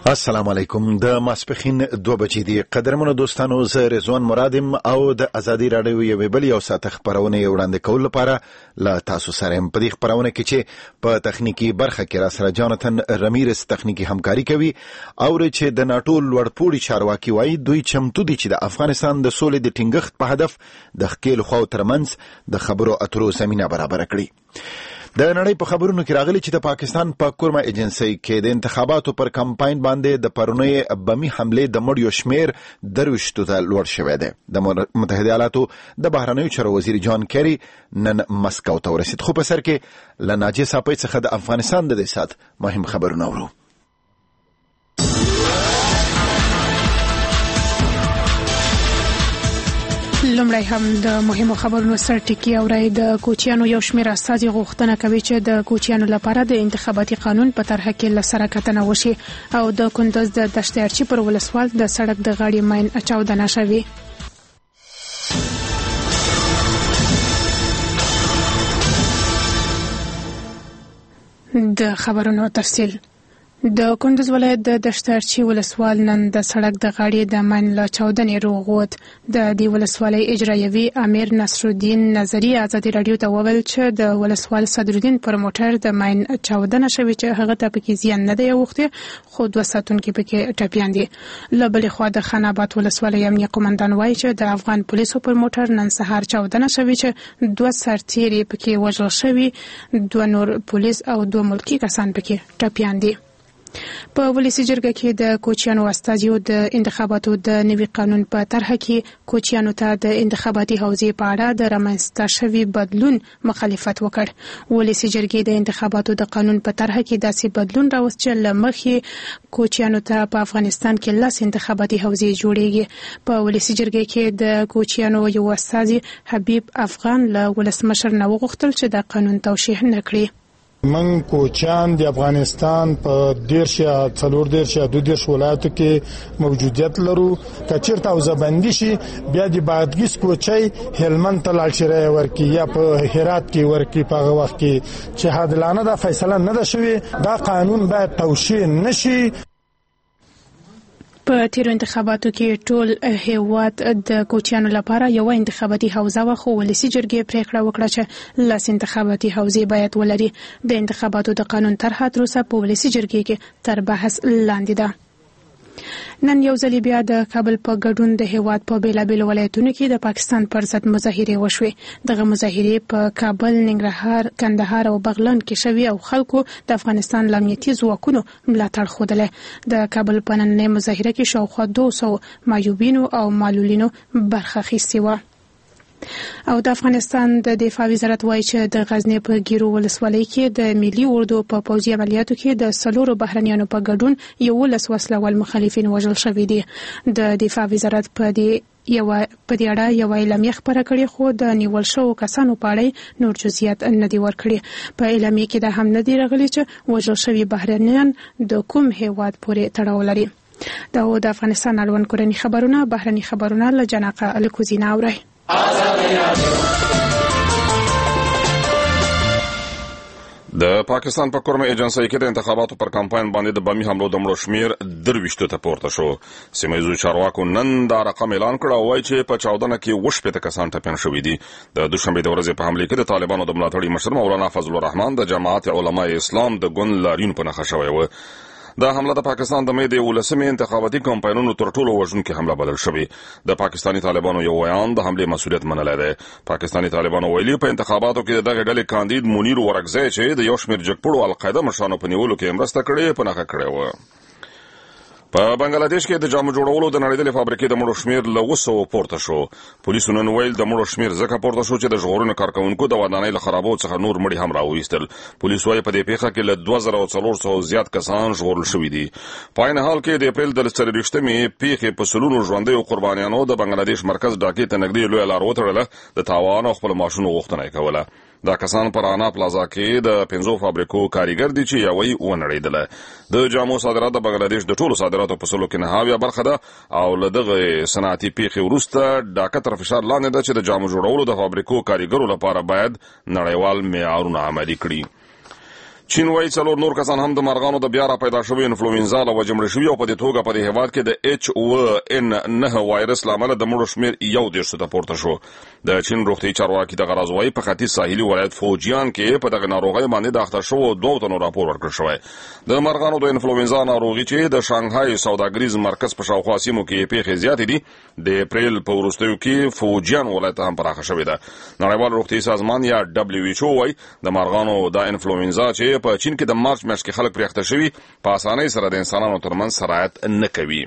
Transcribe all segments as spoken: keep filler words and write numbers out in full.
السلام علیکم. د ماسپخین دوه بجې دي. قدرمنو دوستانو، زه رضوان مرادم او د ازادي راډیو یو بل یو ساعت خبرونه وړاندې کول لپاره لا تاسو سره هم په دې خبرونه کې چې په تخنیکی برخه کې را سره جاناتن رمیرس تخنیکی همکاري کوي او چې د ناټو لوړپوړي چارواکي وایي دوی چمتو دي چې د افغانستان د سولې د ټینګښت په هدف د ښکیل خو ترمنځ د خبرو اترو زمينه برابر کړي. د نړۍ په خبرونو کې راغلي چې د پاکستان په کورما ایجنسی کې د انتخاباتو پر کمپاین باندې د پرونی بمی حمله د مړیو شمیر دروشتو ته لوړ شوی دی. د متحده ایالاتو د بهرنیو چارو وزیر جان کیری نن مسکو ته ورسید، خو په سر کې له ناجیه صاحب څخه د افغانستان د دې سات مهم خبرونه اورو. لومړی هم د مهمو خبرونو سرټکی اورای. د کوچیانو یو شمېر استازي غوښتنه کوي چې د کوچیانو لپاره د انتخاباتي قانون په طرحه کې لسره کتنه وشي او د کندز د دشت ارچي پر ولسوال د سړک د غاړې ماین اچاودنه شوي. د خبرونو تفصیل. د کندز ولایت د دشت ارچي ولسوال نن د سړک د غاړې د ماین له چاودنې روغ ووت. د دې ولسوالۍ اجرایوي امیر نصرالدین نظري ازادي راډیو ته وویل چې د ولسوال صدرالدین پر موټر د ماین چاودنه شوې چې هغه ته پکې زیان نه دی اوښتی، خو دوه ساتونکي پکې ټپیان دي. له بلې خوا د خان آباد ولسوالۍ امنیه قومندان وایي چې د افغان پولیسو پر موټر نن سهار چاودنه شوې چې دوه سرتیري پکې وژل شوي، دوه نور پولیس او دوه ملکي کسان پکې ټپیان دي. په ولسی جرګه کې د کوچیانو استازیو د انتخاباتو د نوي قانون په طرحه کې کوچیانو ته د انتخاباتي حوزې په اړه د رامنځته شوي بدلون مخالفت وکړ. ولسی جرګې د انتخاباتو د قانون په طرحه کې داسې بدلون راوست چې له مخې کوچیانو ته په افغانستان کې لس انتخاباتي حوزې جوړیږي. په ولسی جرګې کې د کوچیانو یو استازي حبیب افغان له ولسمشر نه وغوښتل چې د قانون توشیح نکړي. من کوچیان د افغانستان په دیرش یا څلور دیرش یا دو دیرش ولایتو کې موجودیت لرو. کچیرته اوزبندي شي بیا د بادغیس کوچي هلمند ته لاړ شي ورکی یا په هرات کې ورکی په هغه وخت کې چې عادلانه د فیصله نه ده شوې، دا قانون باید توشیح نشي. په تیرو انتخاباتو کې ټول هیواد د کوچیانو لپاره یو انتخاباتي حوزه و، خو ولسی جرګې پریکړه وکړه چې لاس انتخاباتي حوزې باید ولري. د انتخاباتو د قانون طرحه تر اوسه په ولسی جرګې کې تر بحث لاندې ده. نن یو ځل بیا د کابل په ګډون د هیواد په بیلابیلو ولایتونو کې د پاکستان پر ضد مظاهرې وشوې. دغه مظاهرې په کابل، ننګرهار، کندهار او بغلان کې شوې او خلکو د افغانستان له امنیتي ځواکونو ملاتړ ښودلی. د کابل په نننۍ مظاهره کې شاوخوا دوه سوه معیوبینو او معلولینو برخه اخیستې وه. او د افغانستان د دفاع وزارت وایي چې د غزنی په ګیرو ولسوالۍ کې د ملي اردو په پوځي عملیاتو کې د څلورو بهرنیانو په ګډون یولس وسله وال مخالفین وژل شوي دي. د دفاع وزارت په دې یو په دې اړه یو اعلامیه خبره کړې، خو د نیول شوو کسانو په اړه نور جزئیات نه دي ورکړي. په اعلامیه کې دا هم نه دی راغلی چې وژل شوي بهرنیان د کوم هیواد پورې تړاو لري. دا و د افغانستان اړوند کورني خبرونه. بهرني خبرونه له جناقه الکوزینا اورئ. د پاکستان په کورما ایجنسی کې د انتخاباتو پر کمپاین باندې د بمی حملو د مړو شمیر درویشتو ته پورته شو. سیمه ییزو چارواکو نن دا رقم اعلان کړ او وایي چې په چاودنه کې اووه شپېته کسان ټپیان شوي دي. د دوشنبې د ورځې په حملې کې د طالبانو د ملاتړي مشر مولانا فضل الرحمن د جماعت علماء اسلام د ګوند لاریون په نښه شوی و. دا حمله د پاکستان د مې د ولسمې انتخاباتي کمپاینونو تر ټولو وژونکې حمله بدل شوې. د پاکستاني طالبانو یو ویان د حملې مسؤلیت منلی دی. پاکستاني طالبانو ویلي په انتخاباتو کې دغه ډلې کاندید منیر ورکزی چې د یو شمېر جګپړو القاعده مشرانو په نیولو کې مرسته کړې په نښه کړې وه. په بنگلاديش کې د جامو جوړولو د نړیدلې فابریکې د مړو شمیر له اوه سوو پورته شو. پولیسو نن ویل د مړو شمیر ځکه پورته شو چې د ژغورنې کارکوونکو د ودانۍ له خرابو څخه نور مړي هم راوایستل. پولیس وایي په دې پیښه کې له دوه زره څلور سوه زیات کسان ژغورل شوي دي. په عین حال کې د اپریل د څلرویشتمې پیښې په سلونو ژوندیو قربانیانو د بنگلاديش مرکز ډاکې ته نږدې لویه لار وتړله، د تاوان او خپلو معاشونو غوښتنه یې کوله. دا کسان پر رانا پلازا کې د پنځو فابریکو کاریګر دي چې یوې ونړېدله. د جامو صادرات د بنگلاديش د ټولو صادراتو په سلو کې نهاویه برخه ده او له دغه صنعتي پیښې وروسته ډاکه تر فشار لاندې ده چې د جامو جوړولو د فابریکو کاریګرو لپاره باید نړیوال معیارونه عملي کړي. چین وايي څلور نور کسان هم د مرغانو د بیا را پیدا شوی انفلوئنزا له وجې مړه شوي او په دې توګه په دې هېواد کې د ایچ او ان نه وایرس له امله د مړو شمېر یو دېرشو ته پورته شو. د چین روغتیایي چارواکي دغه راز وايي په ختیځ ساحلي ولایت فوجیان کې په دغه ناروغۍ باندې د اخته شوو دوو تنو راپور ورکړل شوی. د مرغانو د انفلوئنزا ناروغي چې د شانګهای سوداګریز مرکز په شاوخوا سیمو کې پیښې زیاتې دي د اپریل په وروستیو کې فوجیان ولایت هم پراخه شوې ده. نړیوال روغتیایي سازمان یا دبليو ایچ او وايي د مرغانو د انفلوئنزا چې په چین کې د مارچ میاشت کې خلک پرې اخته شوي په اسانۍ سره د انسانانو ترمنځ سرایت نه کوي.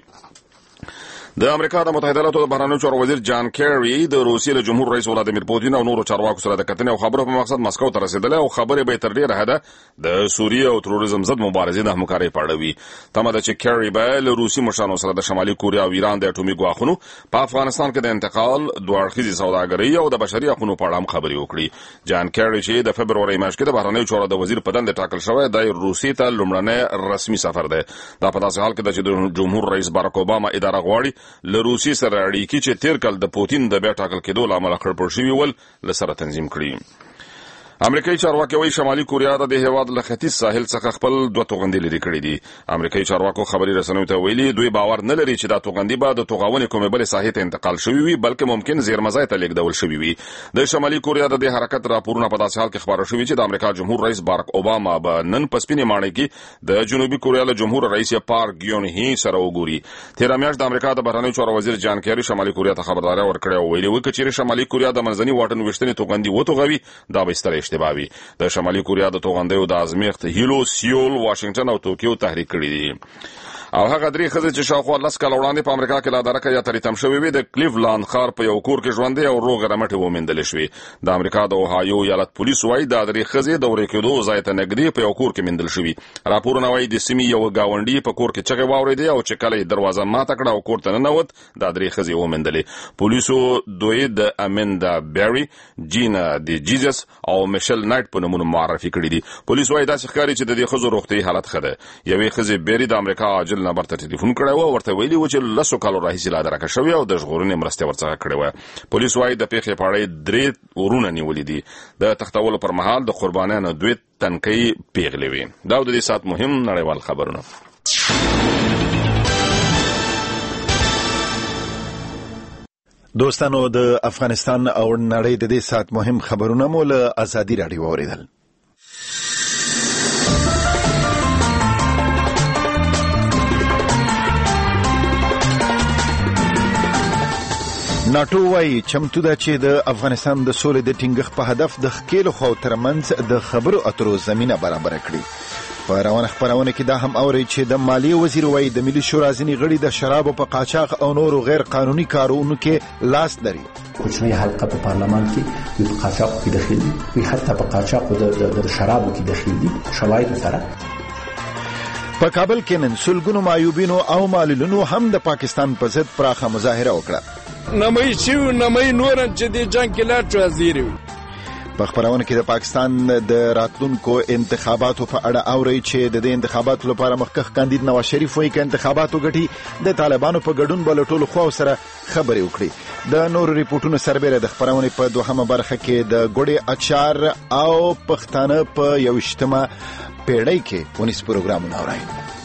د امریکا د متحده ایالاتو د بهرنیو چارو وزیر جان کیری د روسیې له جمهور رئیس ولادیمیر پوتین او نورو چارواکو سره د کتنې او خبرو په مقصد مسکو ته رسیدلی او خبرې به تر ډیره حده د سوریې او تروریزم ضد مبارزې د همکارۍ په اړه وي. تمه ده چې کیری به له روسي مشرانو سره د شمالي کوریا او ایران د اټومي ګواښونو په افغانستان کې د انتقال، دوه اړخیزې سوداګرۍ او د بشري حقوقو په اړه هم خبرې وکړي. جان کیری چې د فبرورۍ میاشت کې د بهرنیو چارو د وزیر په دنده ټاکل شوی دی، روسیې ته لومړنی رسمي سفر دی. دا په داسې حال کې ده چې د جمهور رئیس باراک اوباما اداره غواړي له روسیې سره اړیکې چې تیر کال د پوتین د بیا ټاکل کېدو له امله خړپړ شوي ول له سره تنظیم کړي. امریکایي چارواکي وايي شمالي کوریا د دې هېواد له ختیځ ساحل څخه خپل دوه توغندي لرې کړي دي. امریکایي چارواکو خبري رسنیو ته ویلي دوی باور نه لري چې دا توغندي به د توغونې کومې بلې ساحې ته انتقال شوي وي، بلکې ممکن زیرمځای ته لیږدول شوي وي. د شمالي کوریا د دې حرکت راپورونه په داسې حال کې خبره شوي چې د امریکا جمهور رئیس باراک اوباما به نن په سپینې ماڼۍ کې د جنوبي کوریا له جمهور رئیس پارک ګیون هي سره وګوري. تېره میاشت د امریکا د بهرنیو چارو وزیر جان کیری شمالي کوریا ته خبرداری ورکړې او ویلي و چې چیرې شمالي کوریا د منځني واټن ویشتنې توغندي وتوغوي دا به ستره اشتباه وي. د شمالي کوریا د توغندیو د ازمیښت هیلو، سیول، واشنگټن او توکیو تحریک کړي دي. او هغه درې ښځې چې شاوخوا لس کاله وړاندې په امریکا کې لا درکه یا تریتم شوې وې د کلیفلاند ښار په یو کور کې ژوندۍ او روغې رمټې وموندلې شوې. د امریکا د اوهایو ایالت پولیس وایي دا درې ښځې د ورې کېدو ځای ته نږدې په یو کور کې موندل شوي. راپورونه وایي د سیمې یو ګاونډي په کور کې چغې واورېدې او چې کله یې دروازه ماته کړه او کور ته ننوت دا درې ښځې وموندلې. پولیسو دوی د امیندا بیري، جینا دی جیزس او میشل نایټ په نومونو معرفي کړي دي. پولیس وایي داسې ښکاري چې د دې ښځو روغتیایي حالت ښه ده. یوې ښځې بیري د امریکا عاجل نمبر ته ټلیفون کړی و، ورته ویلي و چې لسو کالو راهیسې لا درکه شوې او د ژغورنې مرستې ورڅخه کړې وه. پولیس وایي د پیښې په اړه درې ورونه نیولي دي. د تښتولو پر مهال د قربانیانو دوې تنکۍ پیغلې وې. دا د دې ساعت مهم نړیوال خبرونه. دوستانو د افغانستان او نړۍ د دې ساعت مهم خبرونه مو له ازادي راډیو واوریدل. ناټو وايي چمتو ده چې د افغانستان د سولې د ټینګښت په هدف د ښکېلو خواو ترمنځ د خبرو اترو زمینه برابره کړي. په روانه خپرونه کې دا هم اوري چې د مالیې وزیر وايي د ملي شورا ځینې غړي د شرابو په قاچاق او نورو غیر قانوني کارونو کې لاس لري. کوچنۍ حلقه په پارلمان کې په قاچاق کې داخل دي، وي حتی په قاچاق د شرابو کې داخل دي شواهد سره. په کابل کې نن سلګونو معیوبینو او معلولینو هم د پاکستان په ضد پراخه مظاهره وکړه. نمای چې نمای نورن چې د جنگ کې لا چازيري. په خبرونه کې د پاکستان د راتلونکو انتخاباتو په اړه اوري چې د دې انتخاباتو لپاره مخکښ کاندید نواز شریف وایي چې انتخاباتو ګټي د طالبانو په ګډون بل ټولو خواو سره خبرې وکړي. د نورو ریپورتونو سربېره د خبرونه په دوهمه برخه کې د ګوډې اچار او پښتانه په یوشتمه پیړۍ کې ونیس پروګرامونه اوري.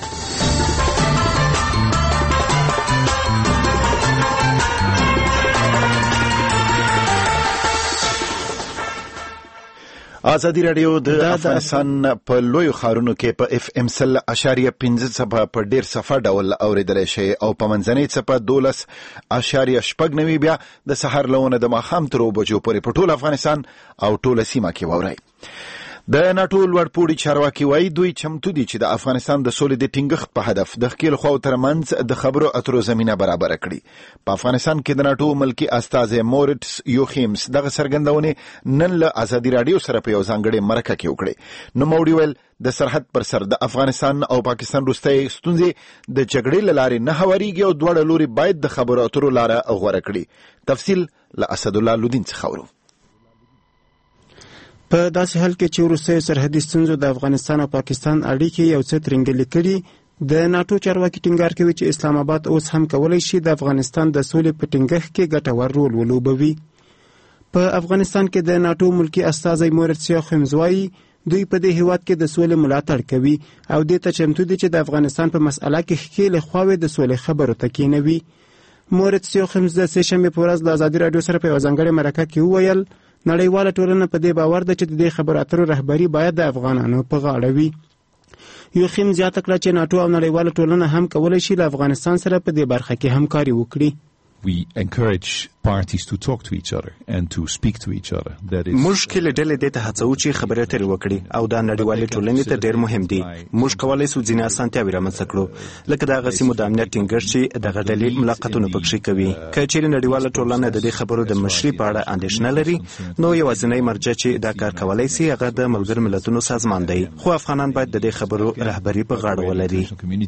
ازادي راډیو د افغانستان په لویو ښارونو کې په اف ام سل اشاریه پنځه څپه په ډیر صفه ډول اوریدلی شي او په منځنۍ څپه دولس اشاریه شپږ نوي بیا د سحر لونه د ماښام تر اوو بجو پورې په ټول افغانستان او ټوله سیمه کې واورئ. د ناټو لوړپوړي چارواکي وایي دوی چمتو دي چې د افغانستان د سولې د ټینګښت په هدف د ښکېلو خواو ترمنځ د خبرو اترو زمینه برابره کړي. په افغانستان کې د ناټو ملکي استازی مورټس یوخیمس دغه څرګندونې نن له ازادي راډیو سره په یو ځانګړې مرکه کې وکړې. نوموړي ویل د سرحد پر سر د افغانستان او پاکستان وروستۍ ستونزې د جګړې له لارې نه هوارېږي او دواړه لوري باید د خبرو اترو لاره غوره کړي. تفصیل له اسدالله لودین څخه اورو. په داسې حال کې چې وروستیو سرحدي ستونزو د افغانستان او پاکستان اړیکې یو څه ترنګلې کړي، د ناټو چارواکي ټینګار کوي چې اسلام آباد اوس هم کولی شي د افغانستان د سولې په ټینګښت کې ګټور رول ولوبوي. په افغانستان کې د ناټو ملکي استازی مورټس یوخیمس وایي دوی په دې هیواد کې د سولې ملاتړ کوي او دې ته چمتو دي چې د افغانستان په مسأله کې ښکېلې خواوې د سولې خبرو ته کېنوي. مورتسیو خمس د سه شنبې په ورځ د ازادي راډیو سره په یوه ځانګړې مرکه کې وویل نړیواله ټولنه په دې باور ده چې د دې خبرو اترو رهبري باید د افغانانو په غاړه وي. یوخیم زیاته کړه چې ناټو او نړیواله ټولنه هم کولی شي له افغانستان سره په دې برخه کې همکاري وکړي. We encourage parties to talk to each other and to speak to each other. That is موږ کې له ډلې دې ته هڅو چې خبرې اترې وکړي او دا نړیوالې ټولنې ته ډېر مهم دي. موږ کولی شو ځینې اسانتیاوې رامنځته کړو لکه دغه سیمو د امنیت ټینګښت چې دغه ډلې ملاقاتونه پکښې کوي. که چیرې نړیواله ټولنه د دې خبرو د مشرۍ په اړه اندېښنه لري نو یوازینی مرجع چې دا کار کولی شي هغه د ملګرو ملتونو سازمان دی، خو افغانان باید د دې خبرو رهبري په غاړه ولري.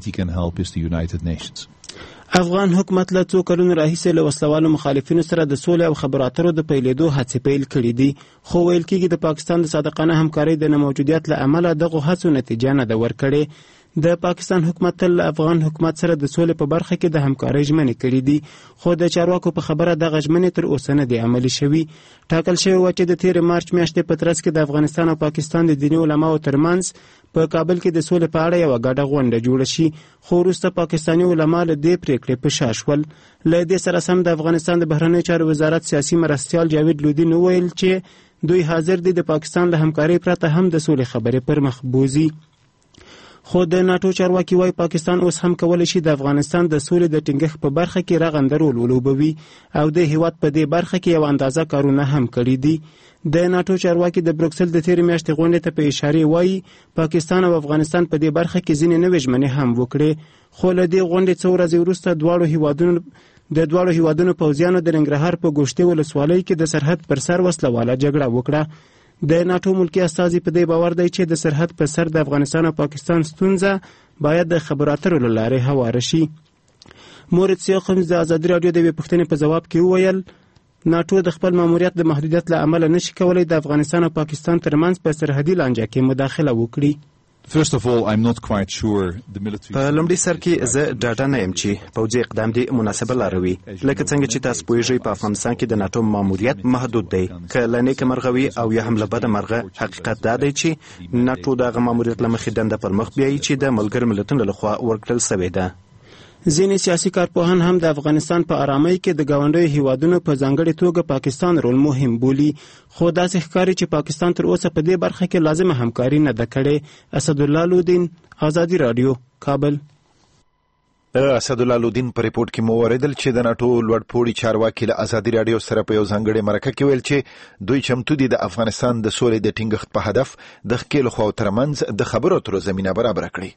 افغان حکومت له څو کلونو راهیسې له وسلوالو مخالفینو سره د سولې او خبرو اترو د پیلېدو هڅې پیل کړي دي، خو ویل کېږي د پاکستان د صادقانه همکارۍ د نه موجودیت له امله دغو هڅو نتیجه نه ده ورکړې. د پاکستان حکومت تل افغان حکومت سره د سولې په برخه کې د همکارۍ ژمنې کړي دي، خو د چارواکو په خبره دغه ژمنې تر اوسه نه دي عملي شوي. ټاکل شوی و چې د تېرې مارچ میاشتې په ترڅ کې د افغانستان او پاکستان د دیني علماو ترمنځ په کابل کې د سولې په اړه یوه ګډه غونډه جوړه شي، خو وروسته پاکستاني علما له دې پرېکړې په شا شول. له دې سره سم د افغانستان د بهرنیو چارو وزارت سیاسي مرستیال جاوید لودین وویل چې دوی حاضر دي د پاکستان له همکارۍ پرته هم د سولې خبرې پر مخ بوزي. خو د ناټو چارواکي وایي پاکستان اوس هم کولی شي د افغانستان د سولې د ټینګښت په برخه کې رغنده رول ولوبوي او د هیواد په دې برخه کې یو اندازه کارونه هم کړي دي. د ناټو چارواکي د بروکسل د تېرې میاشتې غونډې ته په اشارې وایي پاکستان او افغانستان په دې برخه کې ځینې نوې ژمنې هم وکړې، خو له دې غونډې څو ورځې وروسته دواړو هیوادونو د دواړو هیوادونو پوځیانو د ننګرهار په ګوشتې ولسوالۍ کې د سرحد پر سر وسله جګړه وکړه. د ناټو ملکی استازي په دې باور دی چې د سرحد په سر د افغانستان او پاکستان ستونزه باید د خبرو اترو له لارې هواره شي. مورتسیو خمس د ازادي راډیو د یوې پوښتنې په ځواب کې وویل ناټو د خپل ماموریت د محدودیت له امله نشي کولی د افغانستان او پاکستان ترمنځ په سرحدي لانجه کې مداخله وکړي. First of all, I'm not quite sure the military... په لومړي سر کې زه ډاډه نه یم چې پوځي اقدام دې مناسبه لاره وي. لکه څنګه چې تاسو پوهیږئ په افغانستان کې د ناټو ماموریت محدود دی. که له نیکه مرغه وي او یا هم له بده مرغه حقیقت دا دی چې ناټو دغه ماموریت له مخې دنده پر مخ بیایي چې د ملګرو ملتونو لخوا ورکړل سوې ده. ځینې سیاسي کارپوهان هم د افغانستان په آرامۍ کې د ګاونډیو هیوادونو په ځانګړې توګه پاکستان رول مهم بولي، خو داسې ښکاري چې پاکستان تر اوسه په دې برخه کې لازمه همکاري نه ده کړې. اسدالله لودین، ازادي راډیو، کابل. اسدالله لودین په ریپورت کې مو اوریدل چې د ناټو لوړپوړي چارواکي له ازادي راډیو سره په یو ځانګړې مرکه کې ویل چې دوی چمتو دي د افغانستان د سولې د ټینګښت په هدف د ښکېلو خواو ترمنځ د خبرو اترو زمینه برابره کړي.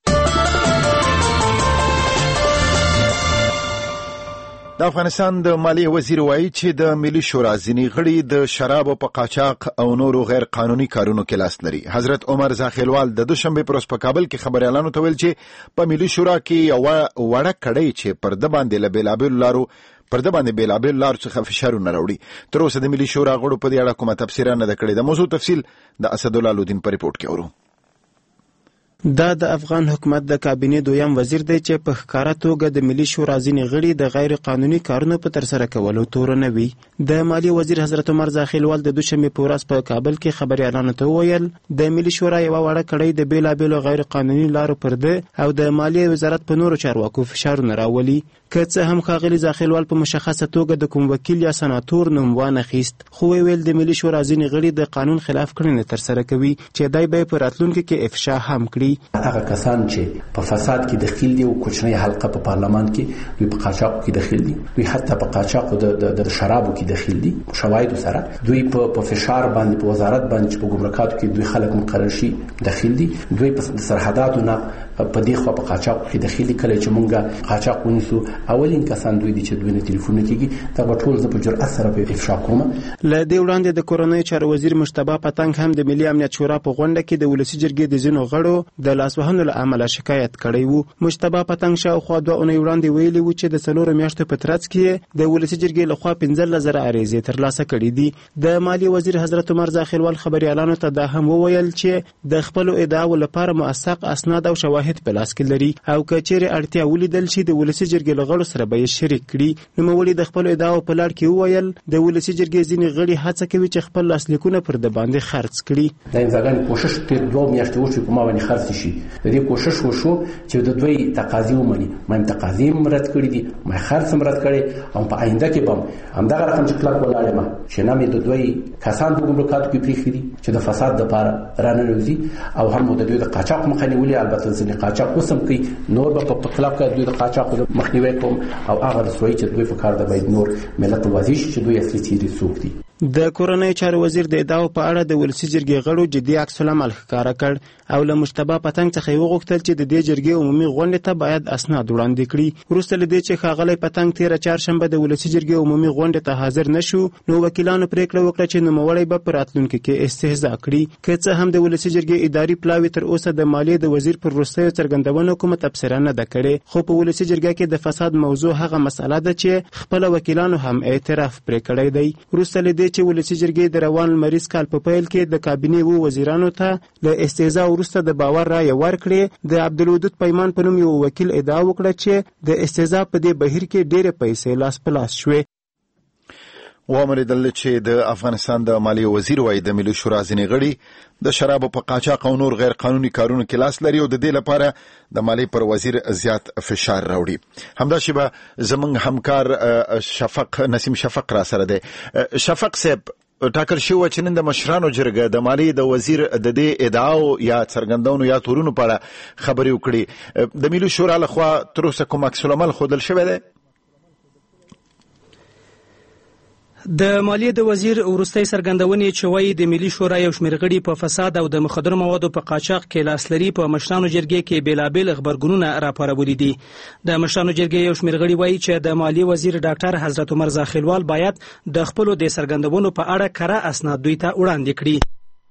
د افغانستان د مالیې وزیر وایي چې د ملي شورا ځینې غړي د شرابو په قاچاق او نورو غیر قانوني کارونو کې لاس لري. حضرت عمر زاخیلوال د دوشنبه پر ورځ په کابل کې خبريالانو ته ویل چې په ملي شورا کې یو وړه کړۍ چې پر د باندې له بېلابېلو لارو پر د باندې بېلابېلو لارو څخه فشارونه راوړي. تر اوسه د ملي شورا غړو په دې اړه کومه تبصره نه ده کړې. د موضوع تفصیل د اسدالله لودین په ریپورت کې اورو. دا د افغان حکومت د کابینې دویم وزیر دی چې په ښکاره توګه د ملي شورا ځینې غړي د غیر قانوني کارونو په ترسره کولو تورنه وي. د مالیې وزیر حضرت عمر زاخیلوال د دوشنبې په ورځ په کابل کې خبريالانو ته وویل د ملي شورا یوه وړه کړۍ د بېلابېلو غیر قانوني لارو پر ده او د مالیې وزارت په نورو چارواکو فشارونه راولي. که څه هم ښاغلي زاخیلوال په مشخصه توګه د کوم وکیل یا سناتور نوم وانخیست، خو ویل د ملي شورا ځینې غړي د قانون خلاف کړنې ترسره کوي چې دای به په راتلونکي کې افشا هم کړي. هغه کسان چې په فساد کې دخیل دي او کوچنۍ حلقه په پارلمان کې دوی په قاچاق کې دخیل دي، دوی حتی په قاچاق د د شرابو کې دخیل دي شواهد سره، دوی په په فشار باندې په وزارت باندې په ګمرکاتو کې دوی خلک مقرر شي دخیل دي، دوی په سرحداتو نه په دې خوا په قاچاق کې دخیل دي. کله چې مونږه قاچاق ونیسو اولین کسان دوی دي چې دوی نه ټلیفون کېږي. دا به ټول زه په جرأت سره په افشا کوم. له دې وړاندې د کورنۍ چارو وزیر مجتبی پتنګ هم د ملي امنیت شورا په غونډه کې د ولسی جرګې د ځینو غړو د لاسوهنو له امله شکایت کړی وو. مجتبی پتنګ شاوخوا دوه اونۍ وړاندې ویلي وو چې د څلورو میاشتو په ترڅ کې د ولسی جرګې لخوا پنځلس زره عریضې ترلاسه کړي دي. د مالیې وزیر حضرت عمر زاخیلوال خبريالانو ته دا هم وویل چې د خپلو ادعاو لپاره موثق اسناد او شواهد شواهد په لاس کې لري او که چیرې اړتیا ولیدل شي د ولسي جرګې له غړو سره به یې شریک کړي. نوموړي د خپلو ادعاو په لړ کې وویل د ولسي جرګې ځینې غړي هڅه کوي چې خپل لاسلیکونه پر د باندې خرڅ کړي. د امضاګانو کوشش تر دوه میاشتې وشو په ما باندې خرڅ شي. د دې کوشش وشو چې د دوی تقاضي ومني. ما تقاضي مراد کړی دي، ما خرڅ مراد کړي او په آینده کې به همدغه رقم چې کلک ولاړ ما چې نامې د دوی کسان په ګمرکاتو کې پریښي دي چې د فساد لپاره راننوځي او هم د دوی د قاچاق مخه نیولې. البته ځینې قاچاق اوس هم کوي، نور به په کلک دوی د قاچاق مخنیوی کوم او هغه رسوي چې دوی په کار د باید نور ملت واضح شي چې دوی اصلي چیرې څوک دي. د کورنۍ چارو وزیر د ادعاو په اړه د ولسي جرګې غړو جدي عکس العمل ښکاره کړ او له مشتبه پتنګ څخه یې وغوښتل چې د دې جرګې عمومي غونډې ته باید اسناد وړاندې کړي. وروسته له دې چې ښاغلی پتنګ تېره چهارشنبه د ولسي جرګې عمومي غونډې ته حاضر نه شو، نو وکیلانو پرېکړه وکړه چې نوموړی به په راتلونکي کې استهزا کړي. که څه هم د ولسي جرګې اداري پلاوي تر اوسه د مالیې د وزیر پر وروستیو څرګندونو کومه تبصره نه ده کړې، خو په ولسي جرګه کې د فساد موضوع هغه مسله ده چې خپله وکیلانو هم اعتراف پرې کړی دی. وروسته له دې چې ولسي جرګې د روان لمریز کال په پیل کې د کابینې وو وزیرانو ته له استهزا وروسته د باور رایه ورکړې، د عبدالودود پیمان په نوم یو وکیل ادعا وکړه چې د استهزا په دې بهیر کې ډېرې پیسې لاس په لاس شوې. وامریدل چې د افغانستان د مالیې وزیر وایي د ملي شورا ځینې غړي د شرابو په قاچاق او نور غیر قانوني کارونو کې لاس لري او د دې لپاره د مالیې پر وزیر زیات فشار راوړي. همداسې به زموږ همکار شفق نسیم شفق را سره دی. شفق صاحب، ټاکل شوی چې نن د مشرانو جرګه د مالیې د وزیر د دې ادعاو یا څرګندونو یا تورونو په اړه خبرې وکړي. د ملي شورا لخوا تر اوسه کوم عکس العمل ښودل شوی دی؟ د مالیې د وزیر وروستۍ څرګندونې چې وایي د ملي شورا یو شمېر غړي په فساد او د مخدرو موادو په قاچاق کې لاس لري په مشرانو جرګې کې بېلابېل غبرګونونه راپارولي دي. د مشرانو جرګې یو شمېر غړي وایي چې د مالیې وزیر ډاکټر حضرت عمر زاخیلوال باید د خپلو د څرګندونو په اړه کره اسناد دوی ته وړاندې کړي.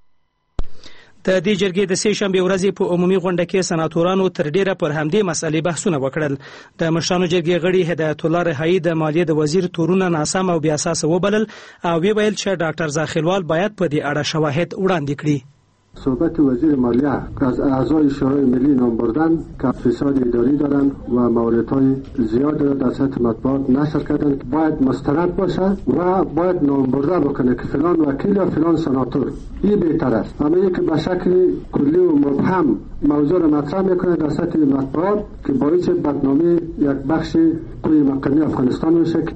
د دې جرګې د سې شنبې ورځې په عمومي غونډه کې سناتورانو تر ډیره پر همدې مسئلې بحثونه وکړل. د مشرانو جرګې غړي هدایت الله رهایی د مالیې د وزیر تورونه ناسم او بې اساسه وبلل او ویل چې ډاکټر زاخیلوال باید په دې اړه شواهد وړاندې کړي. صحبت وزیر مالیه از اعضای شورای ملی نام بردن که فساد اداری دارند و موردهای زیاد را در سطح مطبوعات نشر کردند باید مستند باشد و باید نام برده بکنه که فلان وکیل یا فلان سناتور. این بهتر است. اما اینکه به شکل کلی و مبهم موضوع را مطرح میکنه در سطح مطبوعات که باعث بدنامی یک بخش کوی مقامی افغانستان میشه.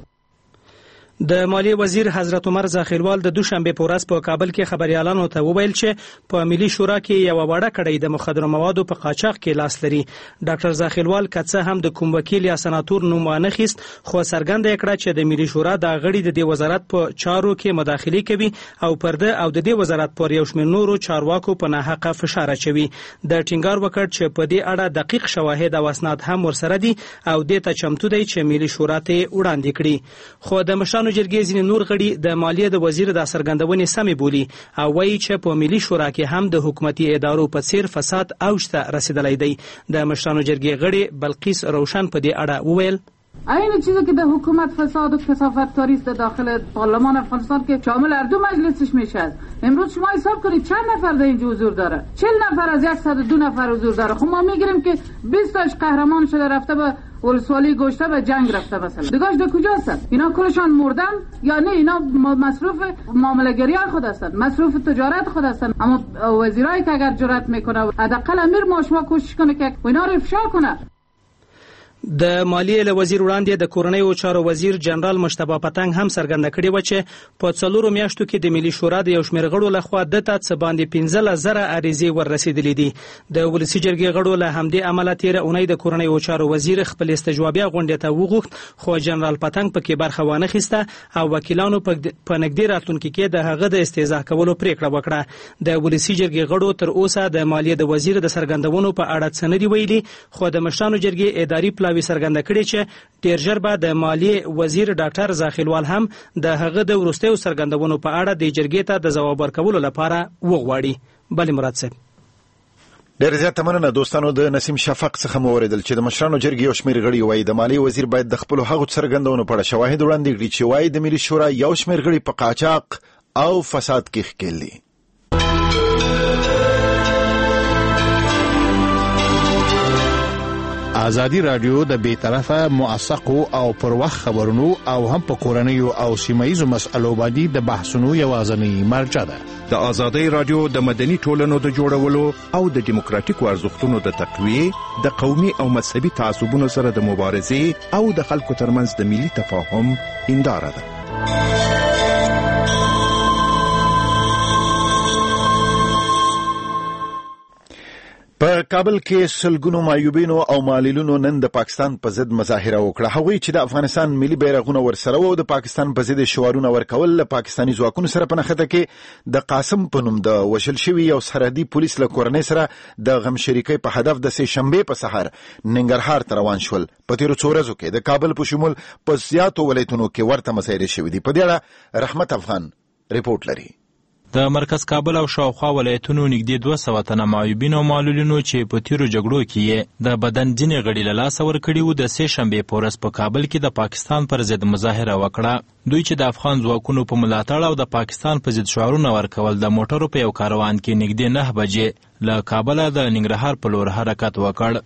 د مالیې وزیر حضرت عمر زاخیلوال د دوشنبه په ورځ په کابل کې خبريالانو ته وویل چې په ملي شورا کې یو وړه کړۍ د مخدرو موادو په قاچاق کې لاس لري. ډاکټر زاخیلوال کڅه هم د کوم وکیل یا سناتور نوم نه خیست، خو څرګنده کړه چې د ملي شورا د غړي د دې وزارت په چارو کې مداخله کوي او پرده او د دې وزارت پر یو شمېر نورو چارواکو په ناحقه فشار اچوي. د ټینګار وکړ چې په دې اړه دقیق شواهد او اسناد هم ورسره دي او د ته چمتو دی چې ملي شورا ته وړاندې کړي. خو د مشرانو جرګې ځینې نور غړي د مالیې د وزیر د څرګندونې سمې بولي او وایي چې په ملي شورا کې هم د حکومتي ادارو په څیر فساد اوج ته رسیدلی دی. د مشرانو جرګې غړي بلقیس روشن په دې اړه وویل این چیزی که در حکومت فساد و کثافت کاری است داخل پارلمان افغانستان که شامل هر دو مجلسش میشه. امروز شما حساب کنید چند نفر در اینجا حضور داره؟ چهل نفر از صد و دو نفر حضور داره. خب ما میگیریم که بیست تاش قهرمان شده رفته به ولسوالی گشته به جنگ رفته مثلا. دیگه‌اش در کجا هستن؟ اینا کلشان مردن یا نه اینا مصروف معامله‌گری خود هستن، مصروف تجارت خود هستن. اما وزیرایی که اگر جرأت میکنه حداقل امیر ماشما کوشش کنه که اینا رو افشا کنه. د مالیې له وزیر وړاندې د کورنیو چارو وزیر جنرال مشتبه پتنګ هم څرګنده کړې و چې په څلورو میاشتو کې د ملي شورا د یو شمېر غړو لخوا د ته څه باندې پنځلس زره عریضې وررسېدلې دي. د ولسي جرګې غړو له همدې امله تېره اونۍ د کورنیو چارو وزیر خپل استجوابیه غونډې ته وغوښت، خو جنرال پتنګ پکې برخه وانه خیسته او وکیلانو په نږدې راتلونکي کې د هغه د استهزا کولو پریکړه وکړه. د ولسي جرګې غړو تر اوسه د مالیې د وزیر د څرګندونو په اړه څه نه دي ویلي، خو د مشرانو جرګې اداري پلاوي څرګنده کړې چې ډېر ژر به د مالیې وزیر ډاکټر زاخیلوال هم د هغه د وروستیو څرګندونو په اړه د جرګې ته د ځواب ورکولو لپاره وغواړي. بلې مراد صاحب، ډېر زیاته مننه. دوستانو، د نسیم شفق څخه مو واورېدل چې د مشرانو جرګې یو شمېر غړي وایي د مالیې وزیر باید د خپلو هغو څرګندونو په اړه شواهد وړاندې کړي چې وایي د ملي شورا یو شمېر غړي په قاچاق او فساد کې ښکېل دي. ازادي رادیو د بیطرفه موثقو او پر وخت خبرونو او هم په کورنیو او سیمایي مسألو باندې د بحثونو یوازنی مرجع ده. د ازادي رادیو د مدني ټولنو د جوړولو او د دیموکراتیکو ارزښتونو د تقویه، د قومي او مذهبي تعصبونو سره د مبارزې او د خلکو ترمنځ د ملي تفاهم هنداره ده. په کابل کې سلګونو مایوبینو او معلولینو نن د پاکستان په ضد مظاهره وکړه. هغوی چې د افغانستان ملي بیرغونه ورسره وو د پاکستان په ضد شعارونه ورکول له پاکستاني ځواکونو سره په نښته کې د قاسم په نوم د وژل شوي یو سرحدي پولیس له کورنۍ سره د غم شریکۍ په هدف د سې شنبې په سهار ننګرهار ته روان شول. په تیرو څو ورځو کې د کابل په شمول په زیاتو ولایتونو کې ورته مظاهرې شوې دي. په دې اړه رحمت افغان ریپورت لري. د مرکز کابل او شاوخوا ولایتونو نږدې دوه سوه تنه معیوبین او معلولینو چې په تیرو جګړو کې د بدن ځینې غړي له لاسه ورکړي وو د سې شنبې په ورځ په کابل کې د پاکستان پر ضد مظاهره وکړه. دوی چې د افغان ځواکونو په ملاتړ او د پاکستان په ضد شعارونه ورکول د موټرو په یو کاروان کې نږدې نه بجې له کابله د ننګرهار په لور حرکت وکړ.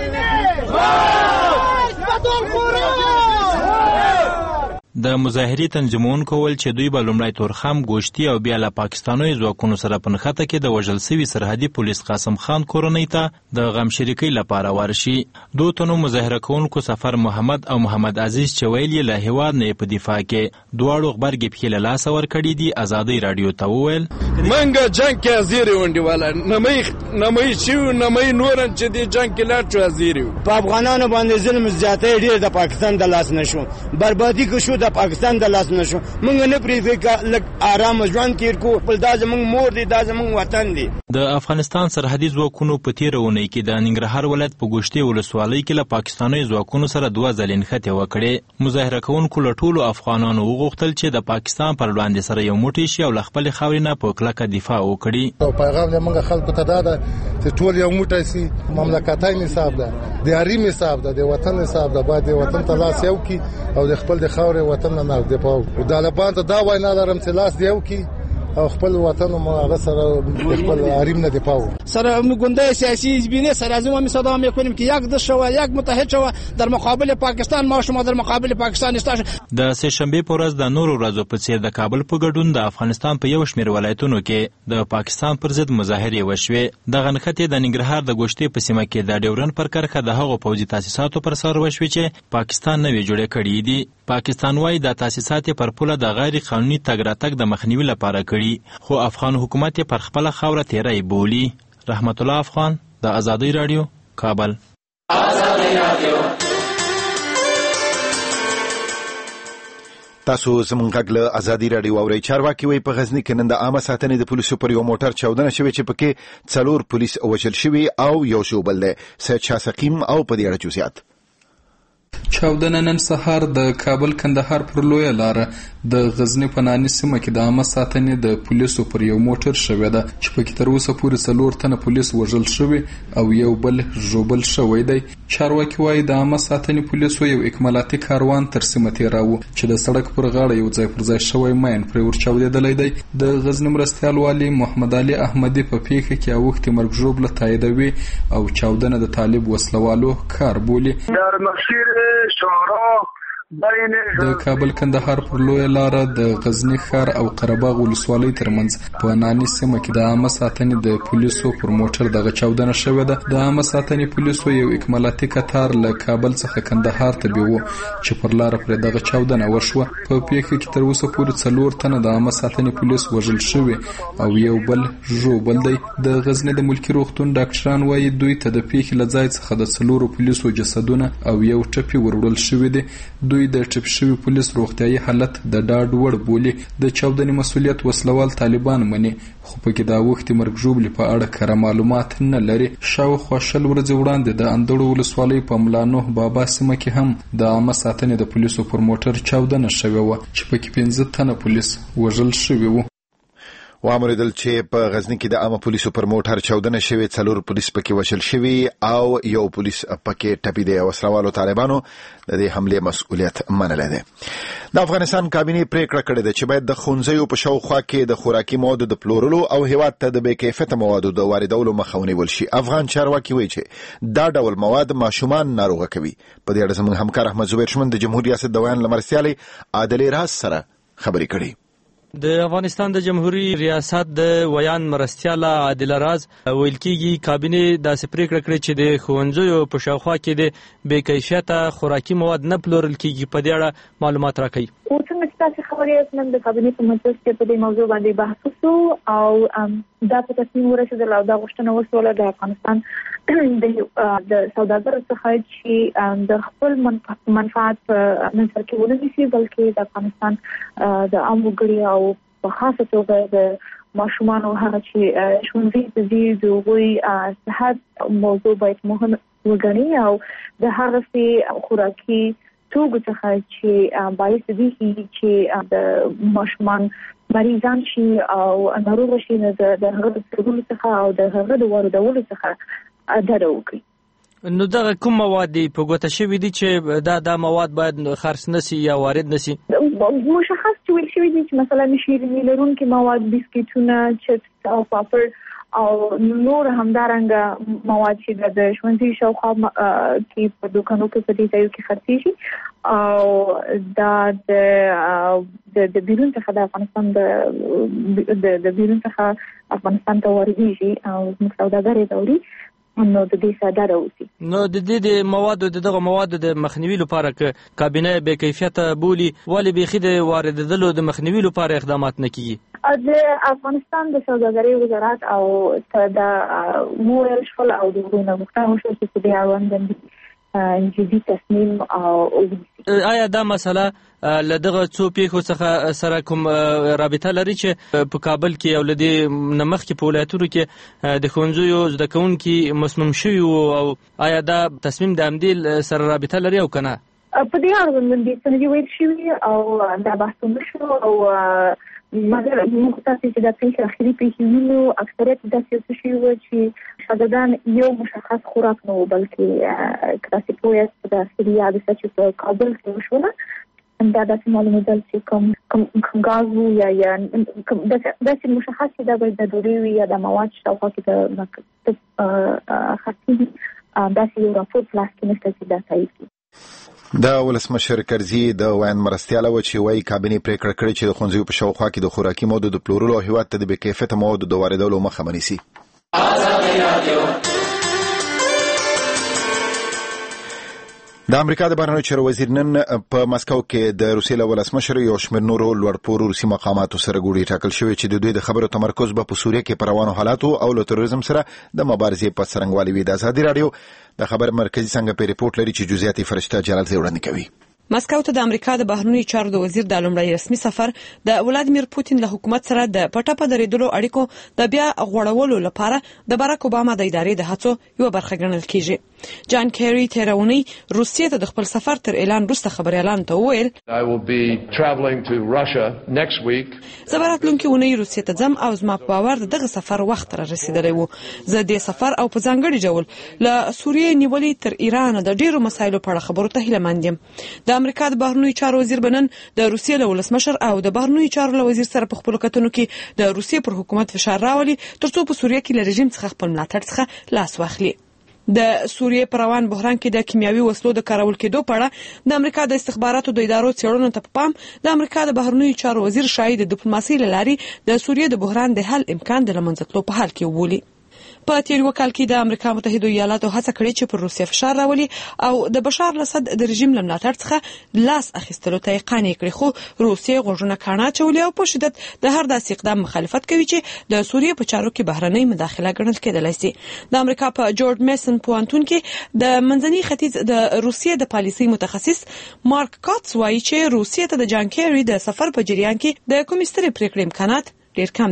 د مظاهرې تنظیمونکو وویل چې دوی به لومړی تورخم، ګوشتي او بیا له پاکستاني ځواکونو سره په نښته کې د وژل سوي سرحدي پولیس قاسم خان کورنۍ ته د غم شریکۍ لپاره ورشي. دوه تنو مظاهره کوونکو سفر محمد او محمد عزیز چې ویل یې له هېواد نه په دفاع کې دواړو غبرګې پښې له لاسه ورکړي دي ازادۍ راډیو ته وویل منګه جنګ کې ازیري ونډیواله نمې نمې شو نمې نورن چې دی جنګ کې لاړ شو ازیري په افغانانو باندې ظلم زیاتې ډېر د پاکستان د لاس نشو بربادي کو شو د پاکستان د لاس نشو. موږ نه پریږدو لږ آرام ژوند تیر کو بل دا زموږ مور دی دا زموږ وطن دی. د افغانستان سرحدي ځواکونو په تیره اونۍ کې د ننګرهار ولایت په ګوشتي ولسوالۍ کې له پاکستاني ځواکونو سره دوه ځلې نښتې وکړې. مظاهره کوونکو له ټولو افغانانو وغوښتل چې د پاکستان پر وړاندې سره یو موټی شي او له خپلې خاورې نه په کلکه دفاع وکړي. پیغام یې موږ خلکو ته دا ده چې ټول یو موټی سي. مملکتای نصاب ده، د حریم نصاب ده، د وطن نصاب ده. باید د وطن ته لاس یو کی او د خپل د خاورې وطن نه نه دی پاو. طالبان ته دا وایي نه لرم چې لاس دی یو کی او خپل وطن مو هغه سره خپل حریم نه دی پاو. سر گنده سیاسی حزبینه سر از ما صدا میکنیم که یک دست شو یک متحد شو در مقابل پاکستان، ما شما در مقابل پاکستان استاش. د سه شنبه په ورځ د نورو ورځو په څیر د کابل په ګډون د افغانستان په یو شمېر ولایتونو کې د پاکستان پر ضد مظاهرې وشوې. د غنښتې د ننګرهار د ګوشتي په سیمه کې د ډیورن پر کرښه د هغو پوځي تاسیساتو پر سر وشوې چې پاکستان نوې جوړې کړې دي. پاکستان وايي د تاسیسات پر پوله د غیر قانوني تګ راتګ د مخنیوي لپاره کړي، خو افغان حکومت پر خپل خاوره تیری بولي. رحمت الله افغان د ازادۍ رادیو کابل. ازادۍ رادیو تاسو زمونږ غږ له ازادي راډیو اورئ. چارواکي وایي په غزني کې نن د عامه ساتنې د پولیسو پر یو موټر چاودنه شوې چې پکې څلور پولیس وژل شوي او یو ژوبل دی. سید شاه سقیم او په دې اړه جزئیات. چاودنه نن سهار د کابل کندهار پر لویه لاره د غزنی په ناني سیمه کې د عامه ساتنې د پولیسو پر یو موټر شوې ده چې پکې تر اوسه پورې څلور تنه پولیس وژل شوي او یو بل ژوبل شوی دی. چارواکي وایي د عامه ساتنې پولیسو یو اکمالاتي کاروان تر سیمه تېراوه چې د سړک پر غاړه یو ځای پر ځای شوی ماین پرې ورچاودېدلی دی. د غزني مرستیال والي محمد علي احمدي په پیښه کې اوښتې مرګ ژوبله تاییدوي او چاودنه د طالب وسلوالو کار بولي. د کابل کندهار پر لویه لاره د غزنی ښار او قرهباغ ولسوالۍ ترمنځ په ناني سیمه کې د عامه ساتنې د پولیسو پر موټر دغه چاودنه شوې ده. د عامه ساتنې پولیسو یو اکمالاتي کتار له کابل څخه کندهار ته بیوه چې پر لاره پرې دغه چاودنه وشوه. په پیښه کې تر اوسه پورې څلور تنه د عامه ساتنې پولیس وژل شوي او یو بل ژوبل دی. د غزني د ملکي روغتون ډاکټران وایي دوی ته د پیښې له ځای څخه د څلورو پولیسو جسدونه او یو ټپي وروړل شوي دي. دوی د ټپ شوي پولیس روغتیايي حالت د ډاډ وړ بولي. د چاودنې مسؤلیت وسلوال طالبان مني، خو پکې د اوښتې مرګ ژوبلې په اړه کره معلومات نه لري. شاوخوا شل ورځې وړاندې د اندړو ولسوالۍ په ملانوح بابا سیمه کې هم د عامه ساتنې د پولیسو پر موټر چاودنه شوې وه چې پکې پنځه تنه پولیس وژل شوي وو. وامریدل چې په غزنی کې د عامه پولیسو پر موټر چاودنه شوې، څلور پولیس پکې وشل شوي او یو پولیس پکې ټپي دی. وسلوالو طالبانو د دې حمله مسؤلیت منلی دی. د افغانستان کابینه پریکړه کړې ده چې باید د ښوونځیو په شاوخوا کې د خوراکي موادو د پلورلو او هیواد ته د بې کیفیته موادو د واردولو مخه ونیول شي. افغان چارواکي وایي چې دا ډول مواد ماشومان ناروغه کوي. په دې اړه زموږ همکار احمد زبیر شمن د جمهوریت ریاست د ویان لمرسیالي عادلې راز سره خبرې کړي. د افغانستان د جمهوریت ریاست د ویان مرستیاله عادل راز ویل کیږي کابینه داسې پریکړه کړې چې د ښوونځیو په شاوخوا کې د بې کیفیته خوراکي مواد نه پلورل کیږي. په دې اړه معلومات راکړي. او څنګه چې تاسو خبرې اوس نن د کابینې په مجلس کې په دې موضوع باندې بحث وشو او دا په تصمیم ورسېدل او دا غوښتنه وشوله د افغانستان د سوداګرو څخه چې د خپل منفعت په منځ کې ونه نیسي، بلکې د افغانستان د عام وګړي او په خاصه توګه د ماشومانو هغه چې ښوونځي ته ځي د هغوی صحت موضوع باید مهم وګڼي او د هغه څه خوراکي توکو څخه چې باعث دي چې د ماشومان مریضان شي او ناروغ شي، د هغه د پلورلو څخه او د هغه د واردولو څخه ډډه وکړي. نو دغه کوم مواد دي په ګوته شوي دي چې دا دا مواد باید خرڅ نشي یا وارد نشي؟ مشخص چې ویل شوي دي چې مثلا شیریني لرونکي مواد، بسکټونه، چپس او پاپړ او نور همدارنګه مواد چې د ښوونځي شاوخوا کې په دوکانو کې په دې ځایو کې خرڅېږي او دا د د بیرون څخه د افغانستان د د بیرون څخه افغانستان ته واردېږي او موږ سوداګر یې دوري نو د دې ساده اوسي. نو د دې د موادو د دغه موادو د مخنیوي لپاره ک کابینه بې کیفیته بولی ولې بيخي د واردېدلو د مخنیوي لپاره اقدامات نه کیږي؟ د افغانستان د سوداګرۍ وزارت او د مورل شفل او د غوښتنه وشو چې په دې اړوند باندې جدي تصمیم او آیا دا مسله له دغه څو پیښو څخه سره کوم رابطه لري چې په کابل کې او لدی نمخ کې په ولایتونو کې د ښوونځیو زده کوونکي مسموم شوي او آیا دا تصمیم د همدې سره رابطه لري او کنه؟ په دې اړه باندې څنګه ویل شوي او دا بحثونه شو او مګر موږ تاسو چې د پیښې اخیری پیښې وینو اکثریت داسې څه شي و چې شاګردان یو مشخص خوراک نه و، بلکې تاسو پوهیږئ د سړیا د چې په کابل کې وشوله دا داسې معلومېدل چې کوم کوم غاز و یا یا داسې مشخص چې دا باید د ډوډۍ وي یا د مواد شاوخوا کې د مکتب خرڅېږي، داسې یو راپور په لاس کې نشته چې دا تایید کړي. د ولسمشر کرزي د ویان مرستیاله و چې وایي کابینه پریکړه کړې چې د ښوونځیو په شاوخوا کې د خوراکي موادو د پلورلو او هیواد ته د بې کیفیته موادو د واردولو مخه ونیسي. د امریکا د بهرنیو چارو وزیر نن په مسکو کې د روسیې له ولسمشر یو شمېر نورو لوړپوړو روسي مقاماتو سره ګوري ټاکل شوی چې د دوی د خبرو تمرکز به په سوریه کې پر روانو حالاتو او له تروریزم سره د مبارزې په څرنګوالي وي. د ازادي راډیو د خبر مرکزي څنګه په ریپورت لري چې جزئیات یې فرشته جلال زی وړاندې کوي. مسکو ته د امریکا د بهرنیو چارو د وزیر د لومړی رسمي سفر د ولادیمیر پوتین له حکومت سره د پټه په درېدلو اړیکو د بیا غوړولو لپاره د باراک اوباما د ادارې د هڅو یو برخه ګڼل کیږي. جان کیری تیرونی روسیې ته د خپل سفر تر اعلان وروسته خبريالان ته وویل I will be traveling to Russia next week. زه به راتلونکي اونۍ روسیې ته ځم او زما په باور دغه سفر وخت را رسیدلی و. زه د سفر او په ځانګړي ډول له سوریې نیولې تر ایران د ډیرو مسایلو په اړه خبرو ته هیله مند یم. د امریکا د بهرنیو چارو وزیر بنن د روسیې له ولسمشر او د بهرنیو چارو له وزیر سره په خپلو کتنو کې د روسیې پر حکومت فشار راولي ترڅو په سوریه کې له رژیم څخه خپل ملاتړ څخه لاس واخلي. د سوریې پر روان بحران کې د کیمیاوي وسلو د کارول کېدو په اړه د امریکا د استخباراتو د ادارو څېړنو ته په پام د امریکا د بهرنیو چارو وزیر شاهي د ډیپلوماسۍ له لارې د سوریې د بحران د حل امکان د لمنځه تلو په حال کې وبولي. په تیر وکال کې د امریکا متحده ایالاتو هڅه کړې چې پر روسیې فشار راولي او د بشار الاسد د رژیم له ملاتړ څخه لاس اخیستلو ته یې قانع کړي، خو روسیې غوږونه کاڼه اچولي او په شدت د هر داسې اقدام مخالفت کوي چې د سوریې په چارو کې بهرنۍ مداخله ګڼل کېدلی شي. د امریکا په جورج میسن پوهنتون کې د منځني ختیځ د روسیې د پالیسۍ متخصص مارک کاتس وایي چې روسیې ته د جان کیری د سفر په جریان کې د کومې سترې پریکړې امکانات ډېر کم دي.